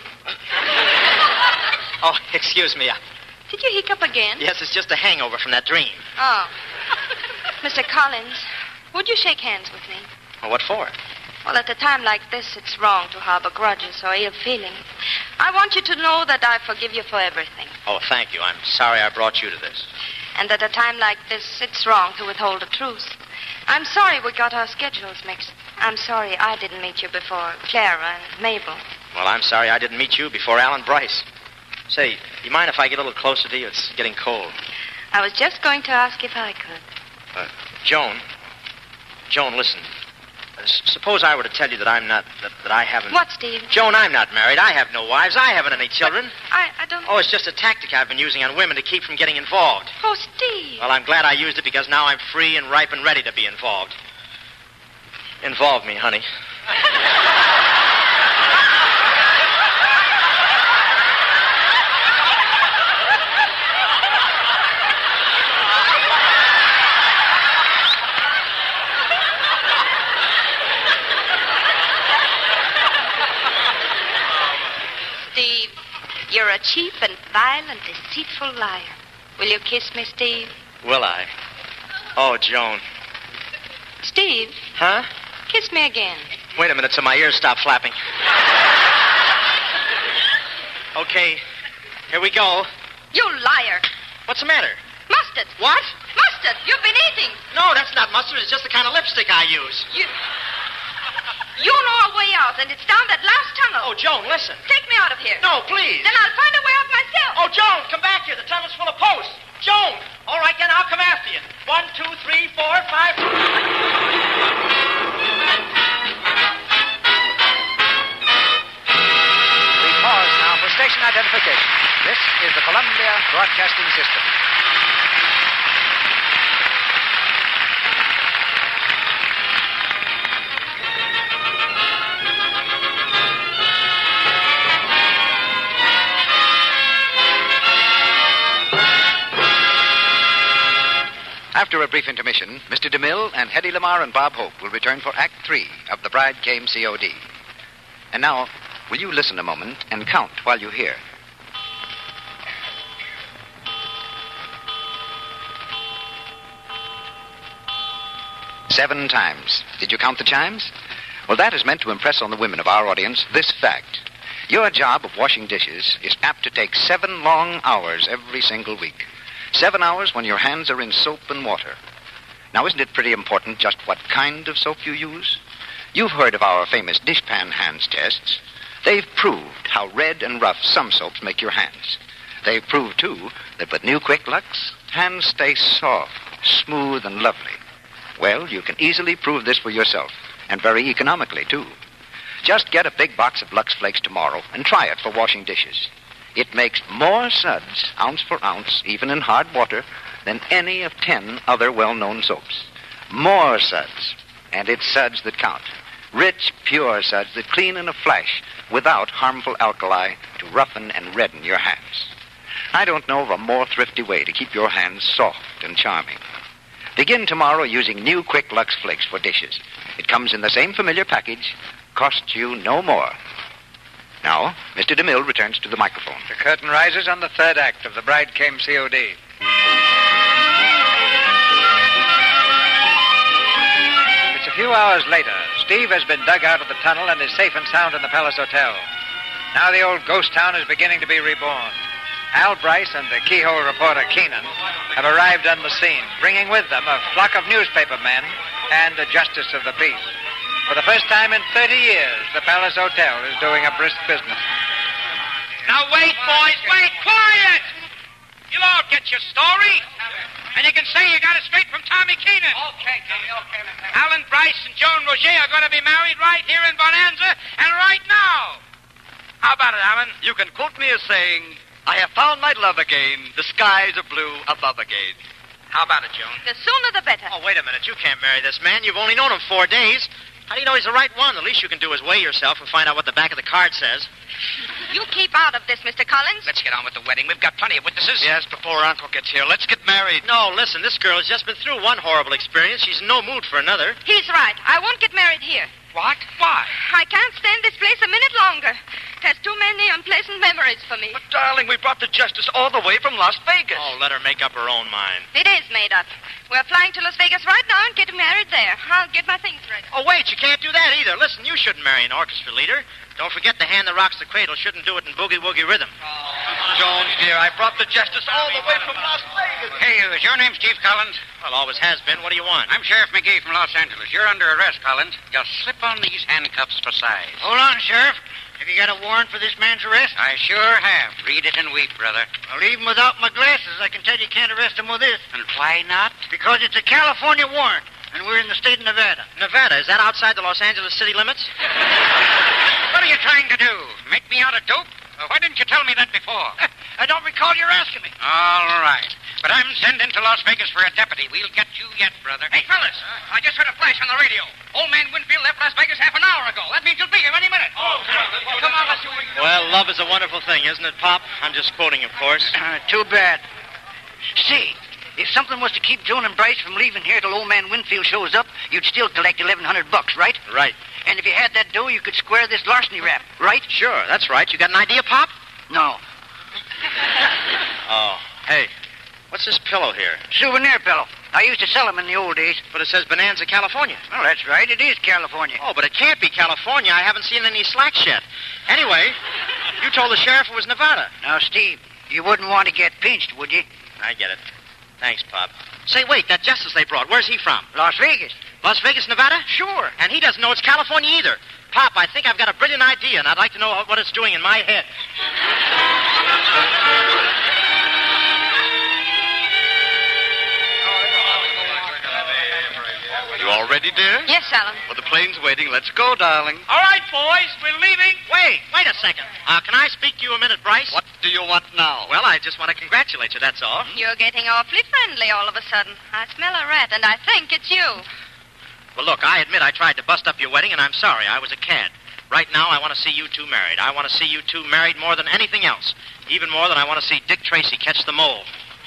Oh, excuse me. Did you hiccup again? Yes, it's just a hangover from that dream. Oh. Mr. Collins, would you shake hands with me? Well, what for? Well, at a time like this, it's wrong to harbor grudges or ill feeling. I want you to know that I forgive you for everything. Oh, thank you. I'm sorry I brought you to this. And at a time like this, it's wrong to withhold the truth. I'm sorry we got our schedules mixed. I'm sorry I didn't meet you before Clara and Mabel. Well, I'm sorry I didn't meet you before Alan Bryce. Say, you mind if I get a little closer to you? It's getting cold. I was just going to ask if I could. Joan, listen. Suppose I were to tell you that I'm not, that I haven't... What, Steve? Joan, I'm not married. I have no wives. I haven't any children. I don't... Oh, it's just a tactic I've been using on women to keep from getting involved. Oh, Steve. Well, I'm glad I used it because now I'm free and ripe and ready to be involved. Involve me, honey. Steve, you're a cheap and vile and deceitful liar. Will you kiss me, Steve? Will I? Oh, Joan. Steve? Huh? Kiss me again. Wait a minute till my ears stop flapping. Okay, here we go. You liar. What's the matter? Mustard. What? Mustard. You've been eating. No, that's not mustard. It's just the kind of lipstick I use. You know a way out, and it's down that last tunnel. Oh, Joan, listen. Take me out of here. No, please. Then I'll find a way out myself. Oh, Joan, come back here. The tunnel's full of posts. Joan! All right, then I'll come after you. 1, 2, 3, 4, 5... We pause now for station identification. This is the Columbia Broadcasting System. After a brief intermission, Mr. DeMille and Hedy Lamarr and Bob Hope will return for Act 3 of The Bride Came COD. And now, will you listen a moment and count while you hear? Seven times. Did you count the chimes? Well, that is meant to impress on the women of our audience this fact. Your job of washing dishes is apt to take 7 long hours every single week. 7 hours when your hands are in soap and water. Now, isn't it pretty important just what kind of soap you use? You've heard of our famous dishpan hands tests. They've proved how red and rough some soaps make your hands. They've proved, too, that with new Quick Lux, hands stay soft, smooth, and lovely. Well, you can easily prove this for yourself, and very economically, too. Just get a big box of Lux Flakes tomorrow and try it for washing dishes. It makes more suds, ounce for ounce, even in hard water, than any of 10 other well-known soaps. More suds. And it's suds that count. Rich, pure suds that clean in a flash without harmful alkali to roughen and redden your hands. I don't know of a more thrifty way to keep your hands soft and charming. Begin tomorrow using new Quick Lux Flakes for dishes. It comes in the same familiar package, costs you no more. Now, Mr. DeMille returns to the microphone. The curtain rises on the third act of The Bride Came COD. It's a few hours later. Steve has been dug out of the tunnel and is safe and sound in the Palace Hotel. Now the old ghost town is beginning to be reborn. Al Bryce and the keyhole reporter Keenan have arrived on the scene, bringing with them a flock of newspaper men and a justice of the peace. For the first time in 30 years, the Palace Hotel is doing a brisk business. Now wait, boys, wait, quiet! You'll all get your story. And you can say you got it straight from Tommy Keenan. Okay, Jimmy, okay. Alan Bryce and Joan Roger are going to be married right here in Bonanza and right now. How about it, Alan? You can quote me as saying, I have found my love again. The skies are blue above again. How about it, Joan? The sooner the better. Oh, wait a minute. You can't marry this man. You've only known him 4 days. How do you know he's the right one? The least you can do is weigh yourself and find out what the back of the card says. You keep out of this, Mr. Collins. Let's get on with the wedding. We've got plenty of witnesses. Yes, before Uncle gets here. Let's get married. No, listen, this girl has just been through one horrible experience. She's in no mood for another. He's right. I won't get married here. What? Why? I can't stand this place a minute longer. It has too many unpleasant memories for me. But, darling, we brought the justice all the way from Las Vegas. Oh, let her make up her own mind. It is made up. We're flying to Las Vegas right now and getting married there. I'll get my things ready. Oh, wait, you can't do that either. Listen, you shouldn't marry an orchestra leader. Don't forget the hand that rocks the cradle shouldn't do it in boogie-woogie rhythm. Jones, dear, I brought the justice all the way from Las Vegas. Hey, is your name Steve Collins? Well, always has been. What do you want? I'm Sheriff McGee from Los Angeles. You're under arrest, Collins. Just slip on these handcuffs for size. Hold on, Sheriff. Have you got a warrant for this man's arrest? I sure have. Read it and weep, brother. Well, even without my glasses, I can tell you can't arrest him with this. And why not? Because it's a California warrant, and we're in the state of Nevada. Nevada? Is that outside the Los Angeles city limits? What are you trying to do? Make me out a dope? Why didn't you tell me that before? I don't recall your asking me. All right. But I'm sending to Las Vegas for a deputy. We'll get you yet, brother. Hey, fellas, I just heard a flash on the radio. Old man Winfield left Las Vegas half an hour ago. That means he'll be here any minute. Oh, come on, let's do it. Well, love is a wonderful thing, isn't it, Pop? I'm just quoting, of course. Too bad. See, if something was to keep Joan and Bryce from leaving here till old man Winfield shows up, you'd still collect $1,100, right? Right. And if you had that dough, you could square this larceny rap, right? Sure, that's right. You got an idea, Pop? No. Oh, hey, what's this pillow here? Souvenir pillow. I used to sell them in the old days. But it says Bonanza, California. Well, that's right. It is California. Oh, but it can't be California. I haven't seen any slacks yet. Anyway, you told the sheriff it was Nevada. Now, Steve, you wouldn't want to get pinched, would you? I get it. Thanks, Pop. Say, wait, that justice they brought, where's he from? Las Vegas. Las Vegas, Nevada? Sure. And he doesn't know it's California either. Pop, I think I've got a brilliant idea, and I'd like to know what it's doing in my head. You all ready, dear? Yes, Alan. Well, the plane's waiting. Let's go, darling. All right, boys, we're leaving. Wait a second. Can I speak to you a minute, Bryce? What do you want now? Well, I just want to congratulate you, that's all. You're getting awfully friendly all of a sudden. I smell a rat, and I think it's you. Well, look, I admit I tried to bust up your wedding, and I'm sorry. I was a cad. Right now, I want to see you two married. I want to see you two married more than anything else. Even more than I want to see Dick Tracy catch the mole.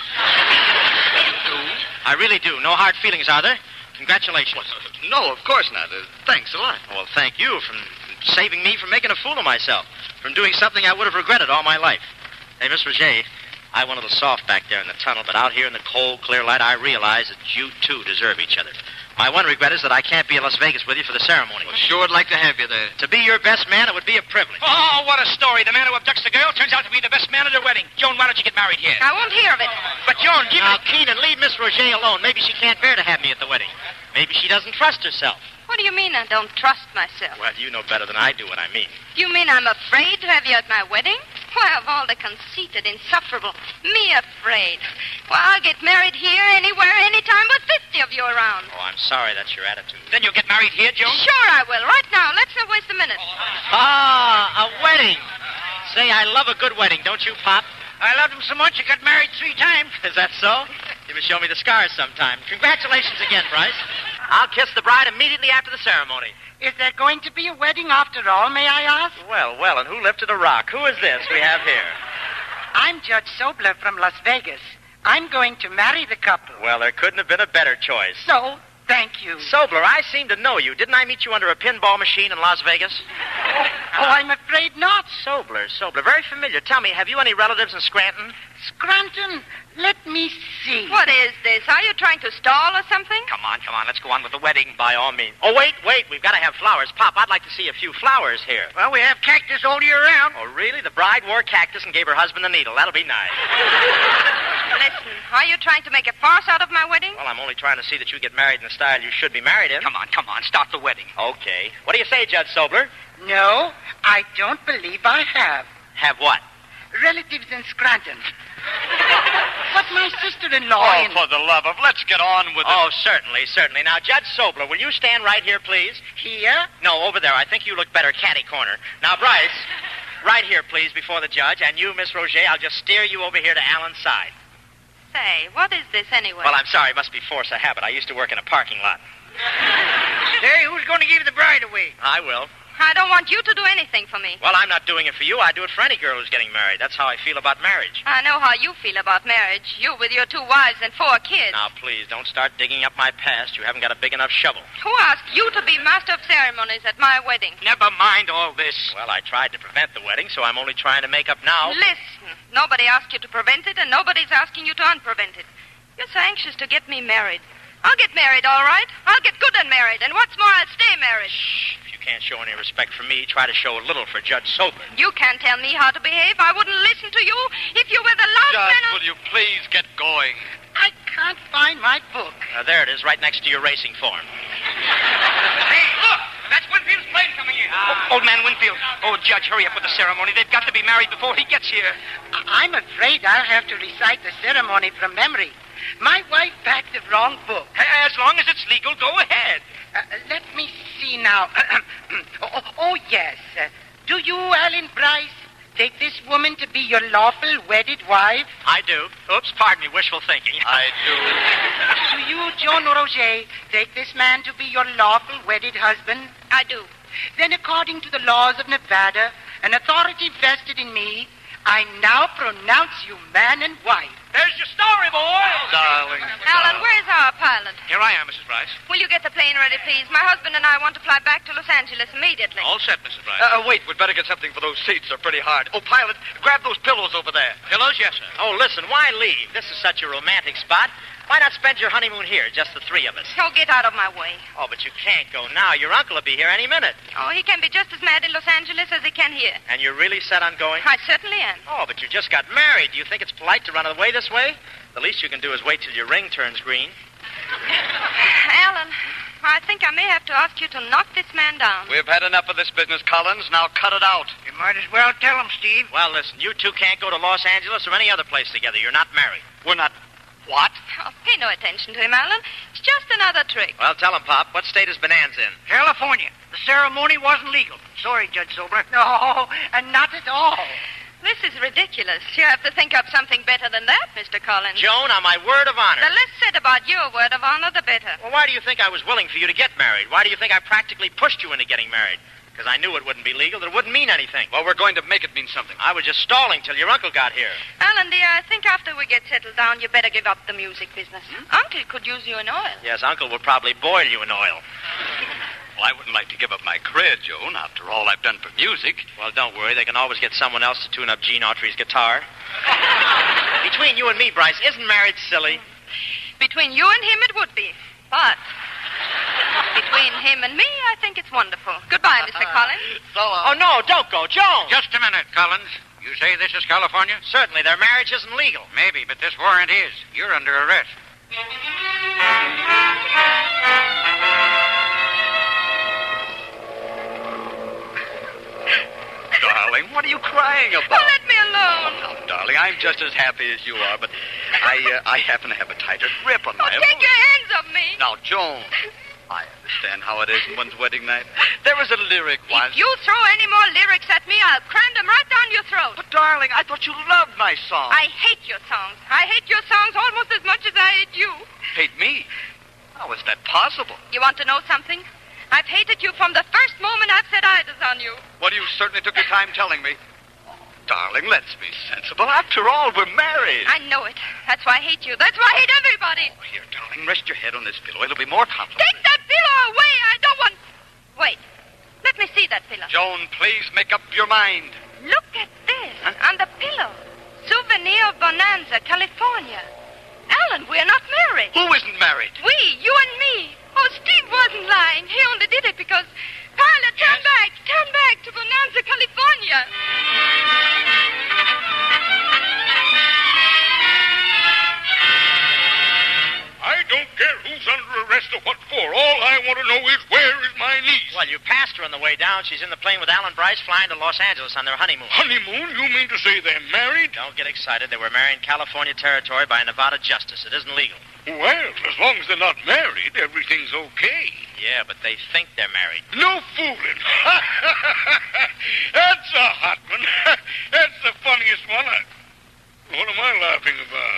I really do. No hard feelings, are there? Congratulations. No, of course not. Thanks a lot. Well, thank you for saving me from making a fool of myself, from doing something I would have regretted all my life. Hey, Miss Roget, I went a little soft back there in the tunnel, but out here in the cold, clear light, I realize that you two deserve each other. My one regret is that I can't be in Las Vegas with you for the ceremony. Well, sure would like to have you there. To be your best man, it would be a privilege. Oh, what a story. The man who abducts the girl turns out to be the best man at her wedding. Joan, why don't you get married here? I won't hear of it. But, Joan, give Now, me... Keenan, leave Miss Roget alone. Maybe she can't bear to have me at the wedding. Maybe she doesn't trust herself. What do you mean I don't trust myself? Well, you know better than I do what I mean. You mean I'm afraid to have you at my wedding? Well, of all the conceited, insufferable, me afraid. Well, I'll get married here, anywhere, anytime, with 50 of you around. Oh, I'm sorry that's your attitude. Then you'll get married here, Joan? Sure I will. Right now. Let's not waste a minute. Ah, a wedding. Say, I love a good wedding, don't you, Pop? I loved him so much I got married 3 times. Is that so? You must show me the scars sometime. Congratulations again, Bryce. I'll kiss the bride immediately after the ceremony. Is there going to be a wedding after all, may I ask? Well, and who lifted a rock? Who is this we have here? I'm Judge Sobler from Las Vegas. I'm going to marry the couple. Well, there couldn't have been a better choice. No, thank you. Sobler, I seem to know you. Didn't I meet you under a pinball machine in Las Vegas? Oh, I'm afraid not. Sobler. Very familiar. Tell me, have you any relatives in Scranton? Scranton, let me see. What is this? Are you trying to stall or something? Come on. Let's go on with the wedding. By all means. Oh, wait. We've got to have flowers. Pop, I'd like to see a few flowers here. Well, we have cactus all year round. Oh, really? The bride wore cactus and gave her husband the needle. That'll be nice. Listen, are you trying to make a farce out of my wedding? Well, I'm only trying to see that you get married in the style you should be married in. Come on. Start the wedding. Okay. What do you say, Judge Sobler? No, I don't believe I have. Have what? Relatives in Scranton. But my sister-in-law... For the love of... Let's get on with it. Oh, certainly. Now, Judge Sobler, will you stand right here, please? Here? No, over there. I think you look better catty corner. Now, Bryce, right here, please, before the judge. And you, Miss Roget, I'll just steer you over here to Alan's side. Say, what is this anyway? Well, I'm sorry. It must be force of habit. I used to work in a parking lot. Say, who's going to give the bride away? I will. I don't want you to do anything for me. Well, I'm not doing it for you. I do it for any girl who's getting married. That's how I feel about marriage. I know how you feel about marriage. You with your 2 wives and 4 kids. Now, please, don't start digging up my past. You haven't got a big enough shovel. Who asked you to be master of ceremonies at my wedding? Never mind all this. Well, I tried to prevent the wedding, so I'm only trying to make up now. Listen, nobody asked you to prevent it, and nobody's asking you to unprevent it. You're so anxious to get me married. I'll get married, all right. I'll get good and married, and what's more, I'll stay married. Shh. If you can't show any respect for me, try to show a little for Judge Sober. You can't tell me how to behave. I wouldn't listen to you if you were the last Judge, man on... will you please get going? I can't find my book. There it is, right next to your racing form. Hey, look! That's Winfield's plane coming in. Old man Winfield. Oh, Judge, hurry up with the ceremony. They've got to be married before he gets here. I'm afraid I'll have to recite the ceremony from memory. My wife packed the wrong book. As long as it's legal, go ahead. Let me see now. Oh, yes. Do you, Alan Bryce, take this woman to be your lawful wedded wife? I do. Oops, pardon me, wishful thinking. I do. Do you, Joan Roger, take this man to be your lawful wedded husband? I do. Then, according to the laws of Nevada, an authority vested in me, I now pronounce you man and wife. There's your story, boy. Darling. Alan, where's our pilot? Here I am, Mrs. Bryce. Will you get the plane ready, please? My husband and I want to fly back to Los Angeles immediately. All set, Mrs. Bryce. Wait, we'd better get something for those seats. They're pretty hard. Oh, pilot, grab those pillows over there. Pillows, yes, sir. Oh, listen, why leave? This is such a romantic spot. Why not spend your honeymoon here, just the 3 of us? Oh, get out of my way. Oh, but you can't go now. Your uncle will be here any minute. Oh, he can be just as mad in Los Angeles as he can here. And you're really set on going? I certainly am. Oh, but you just got married. Do you think it's polite to run away this way? The least you can do is wait till your ring turns green. Alan, I think I may have to ask you to knock this man down. We've had enough of this business, Collins. Now cut it out. You might as well tell him, Steve. Well, listen, you two can't go to Los Angeles or any other place together. You're not married. We're not... What? Oh, pay no attention to him, Alan. It's just another trick. Well, tell him, Pop. What state is Bonanza in? California. The ceremony wasn't legal. Sorry, Judge Sober. No, and not at all. This is ridiculous. You have to think up something better than that, Mr. Collins. Joan, on my word of honor. The less said about your word of honor, the better. Well, why do you think I was willing for you to get married? Why do you think I practically pushed you into getting married? Because I knew it wouldn't be legal. That it wouldn't mean anything. Well, we're going to make it mean something. I was just stalling till your uncle got here. Alan, dear, I think after we get settled down, you better give up the music business. Uncle could use you in oil. Yes, Uncle will probably boil you in oil. Well, I wouldn't like to give up my cred, Joan, after all I've done for music. Well, don't worry. They can always get someone else to tune up Gene Autry's guitar. Between you and me, Bryce, isn't marriage silly? Between you and him, it would be. But between him and me, I think it's wonderful. Goodbye, Mr. Collins. So long. Oh, no, don't go. Joan! Just a minute, Collins. You say this is California? Certainly, their marriage isn't legal. Maybe, but this warrant is. You're under arrest. Darling, what are you crying about? Oh, let me alone. Oh, darling, I'm just as happy as you are, but I happen to have a tighter grip on my... Take your hands off me. Now, Joan, I understand how it is in one's wedding night. There was a lyric once... If you throw any more lyrics at me, I'll cram them right down your throat. But, darling, I thought you loved my song. I hate your songs. I hate your songs almost as much as I hate you. Hate me? How is that possible? You want to know something? I've hated you from the first moment I've set eyes on you. Well, you certainly took your time telling me. Oh, darling, let's be sensible. After all, we're married. I know it. That's why I hate you. That's why I hate everybody. Oh, here, darling, rest your head on this pillow. It'll be more comfortable. Take that pillow away. I don't want... Wait. Let me see that pillow. Joan, please make up your mind. Look at this. On the pillow. Souvenir of Bonanza, California. Alan, we're not married. Who isn't married? We, you and me. Oh, Steve wasn't lying. He only did it because... Pilot, turn back. Turn back to Bonanza, California. I don't care who's under arrest or what for. All I want to know is where is my niece? Well, you passed her on the way down. She's in the plane with Alan Bryce flying to Los Angeles on their honeymoon. Honeymoon? You mean to say they're married? Don't get excited. They were married in California territory by a Nevada justice. It isn't legal. Well, as long as they're not married, everything's okay. Yeah, but they think they're married. No fooling. That's a hot one. That's the funniest one. What am I laughing about?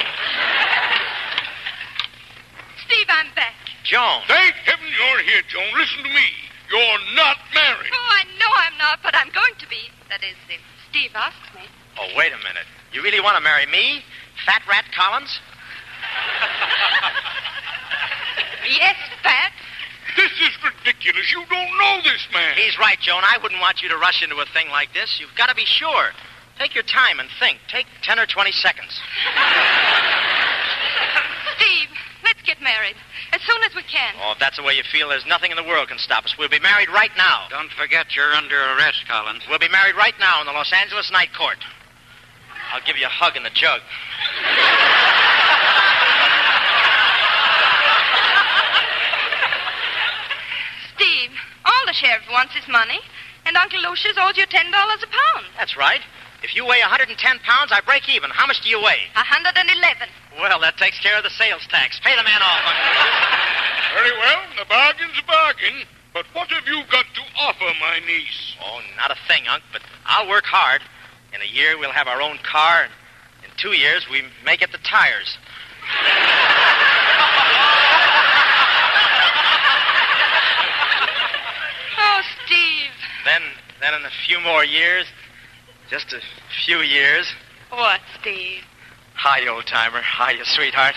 Steve, I'm back. Joan. Thank heaven you're here, Joan. Listen to me. You're not married. Oh, I know I'm not, but I'm going to be. That is, if Steve asks me. Oh, wait a minute. You really want to marry me, Fat Rat Collins? Yes, Pat. This is ridiculous. You don't know this man. He's right, Joan. I wouldn't want you to rush into a thing like this. You've got to be sure. Take your time and think. Take 10 or 20 seconds. Steve, let's get married. As soon as we can. Oh, if that's the way you feel, there's nothing in the world can stop us. We'll be married right now. Don't forget you're under arrest, Collins. We'll be married right now in the Los Angeles Night Court. I'll give you a hug in the jug. Steve, all the sheriff wants is money, and Uncle Lucius owes you $10 a pound. That's right. If you weigh 110 pounds, I break even. How much do you weigh? 111. Well, that takes care of the sales tax. Pay the man off. Very well. A bargain's a bargain. But what have you got to offer my niece? Oh, not a thing, Unc, but I'll work hard. In a year, we'll have our own car, and in 2 years, we may get the tires. Oh, Steve. Then in a few more years, just a few years. What, Steve? Hi, old-timer. Hi, you sweetheart.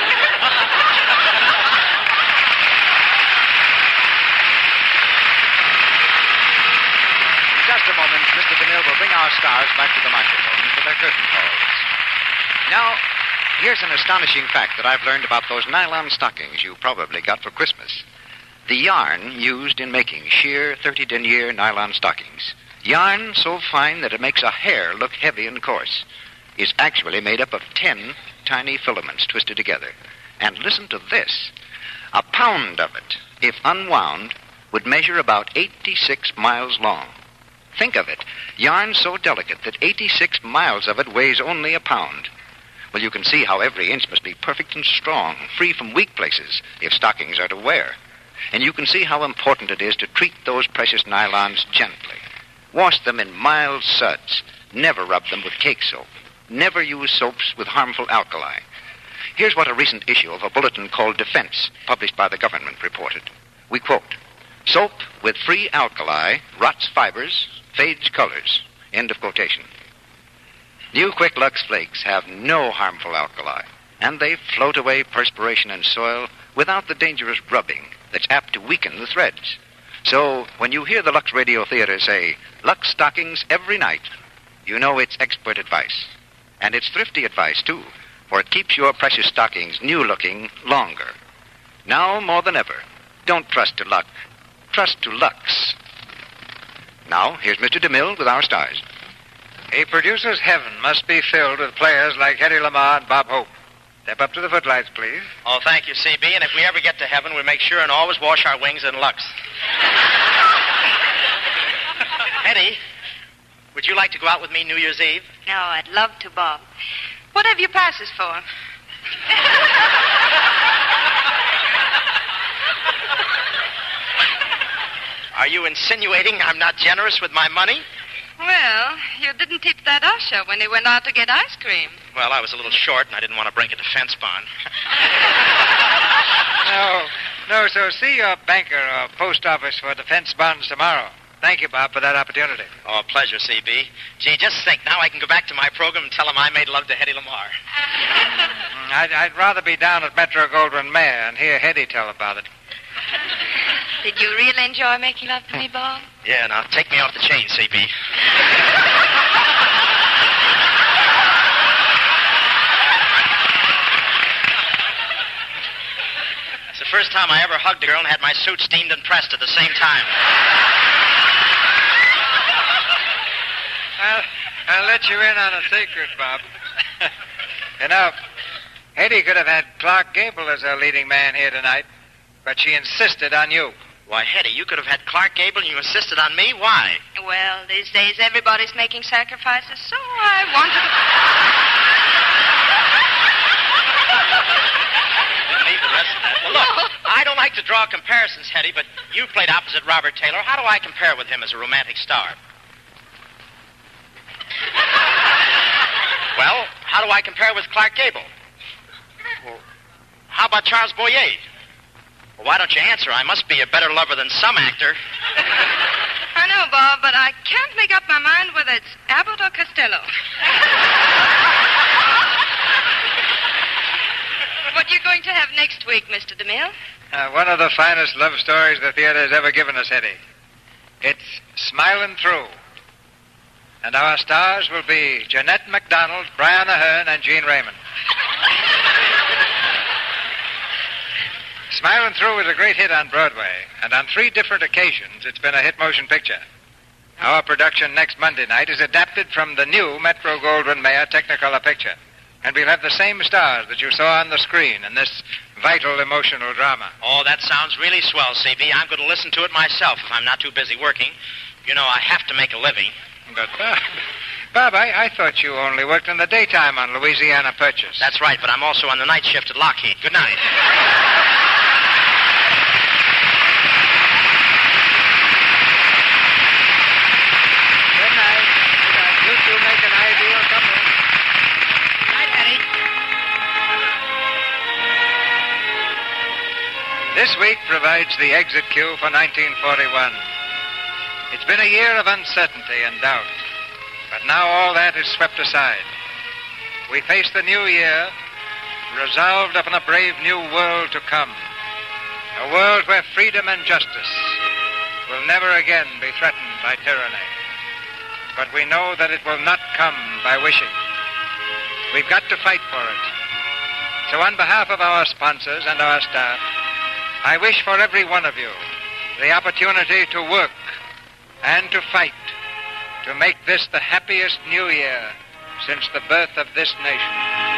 In just a moment, Mr. DeMille will bring our stars back to the microphone for their curtain calls. Now, here's an astonishing fact that I've learned about those nylon stockings you probably got for Christmas. The yarn used in making sheer 30-denier nylon stockings, yarn so fine that it makes a hair look heavy and coarse, is actually made up of 10 tiny filaments twisted together. And listen to this. A pound of it, if unwound, would measure about 86 miles long. Think of it. Yarn so delicate that 86 miles of it weighs only a pound. Well, you can see how every inch must be perfect and strong, free from weak places, if stockings are to wear. And you can see how important it is to treat those precious nylons gently. Wash them in mild suds. Never rub them with cake soap. Never use soaps with harmful alkali. Here's what a recent issue of a bulletin called Defense, published by the government, reported. We quote, "Soap with free alkali rots fibers, fades colors." End of quotation. New Quick Lux Flakes have no harmful alkali, and they float away perspiration and soil without the dangerous rubbing that's apt to weaken the threads. So when you hear the Lux Radio Theater say, "Lux stockings every night," you know it's expert advice. And it's thrifty advice, too, for it keeps your precious stockings new-looking longer. Now more than ever, don't trust to luck. Trust to Lux. Now, here's Mr. DeMille with our stars. A producer's heaven must be filled with players like Hedy Lamarr and Bob Hope. Step up to the footlights, please. Oh, thank you, CB. And if we ever get to heaven, we make sure and always wash our wings in Lux. Hetty, would you like to go out with me New Year's Eve? No, I'd love to, Bob. What have you passes for? Are you insinuating I'm not generous with my money? Well, you didn't tip that usher when he went out to get ice cream. Well, I was a little short, and I didn't want to break a defense bond. No, so see your banker or post office for defense bonds tomorrow. Thank you, Bob, for that opportunity. Oh, pleasure, CB. Gee, just think, now I can go back to my program and tell him I made love to Hedy Lamarr. I'd rather be down at Metro Goldwyn Mayer and hear Hedy tell about it. Did you really enjoy making love to me, Bob? Yeah, now take me off the chain, CB. It's the first time I ever hugged a girl and had my suit steamed and pressed at the same time. I'll let you in on a secret, Bob. You know, Hedy could have had Clark Gable as our leading man here tonight, but she insisted on you. Why, Hetty, you could have had Clark Gable and you insisted on me? Why? Well, these days everybody's making sacrifices, so I wanted to... Didn't need the rest of that. Well, look, I don't like to draw comparisons, Hetty, but you played opposite Robert Taylor. How do I compare with him as a romantic star? Well, how do I compare with Clark Gable? Well, how about Charles Boyer? Well, why don't you answer? I must be a better lover than some actor. know, Bob, but I can't make up my mind whether it's Abbott or Costello. What are you going to have next week, Mr. DeMille? One of the finest love stories the theater has ever given us, Eddie. It's Smilin' Through. And our stars will be Jeanette MacDonald, Brian Aherne, and Gene Raymond. Smilin' Through is a great hit on Broadway, and on 3 different occasions it's been a hit motion picture. Our production next Monday night is adapted from the new Metro-Goldwyn-Mayer Technicolor picture, and we'll have the same stars that you saw on the screen in this vital, emotional drama. Oh, that sounds really swell, CB. I'm going to listen to it myself if I'm not too busy working. You know, I have to make a living. But, Bob, I thought you only worked in the daytime on Louisiana Purchase. That's right, but I'm also on the night shift at Lockheed. Good night. Good night. You two make an ideal couple. Night, Eddie. This week provides the exit cue for 1941. It's been a year of uncertainty and doubt, but now all that is swept aside. We face the new year, resolved upon a brave new world to come, a world where freedom and justice will never again be threatened by tyranny. But we know that it will not come by wishing. We've got to fight for it. So on behalf of our sponsors and our staff, I wish for every one of you the opportunity to work and to fight to make this the happiest new year since the birth of this nation.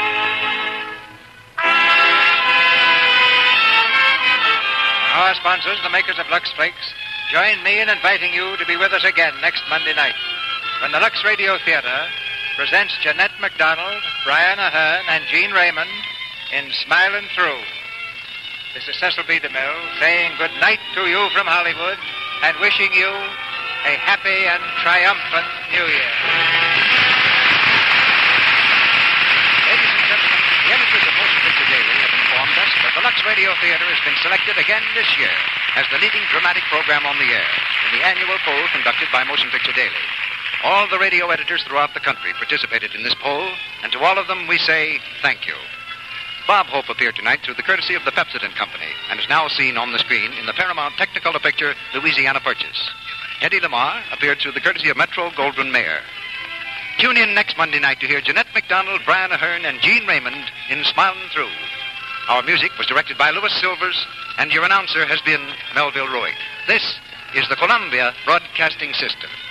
Our sponsors, the makers of Lux Flakes, join me in inviting you to be with us again next Monday night when the Lux Radio Theater presents Jeanette MacDonald, Brian Aherne, and Gene Raymond in Smilin' Through. This is Cecil B. DeMille saying good night to you from Hollywood and wishing you a happy and triumphant New Year. Ladies and gentlemen, the editors of Motion Picture Daily have informed us that the Lux Radio Theater has been selected again this year as the leading dramatic program on the air in the annual poll conducted by Motion Picture Daily. All the radio editors throughout the country participated in this poll, and to all of them we say thank you. Bob Hope appeared tonight through the courtesy of the Pepsodent Company and is now seen on the screen in the Paramount Technicolor picture Louisiana Purchase. Eddie Lamar appeared through the courtesy of Metro-Goldwyn-Mayer. Tune in next Monday night to hear Jeanette MacDonald, Brian Aherne, and Gene Raymond in Smilin' Through. Our music was directed by Louis Silvers, and your announcer has been Melville Ruick. This is the Columbia Broadcasting System.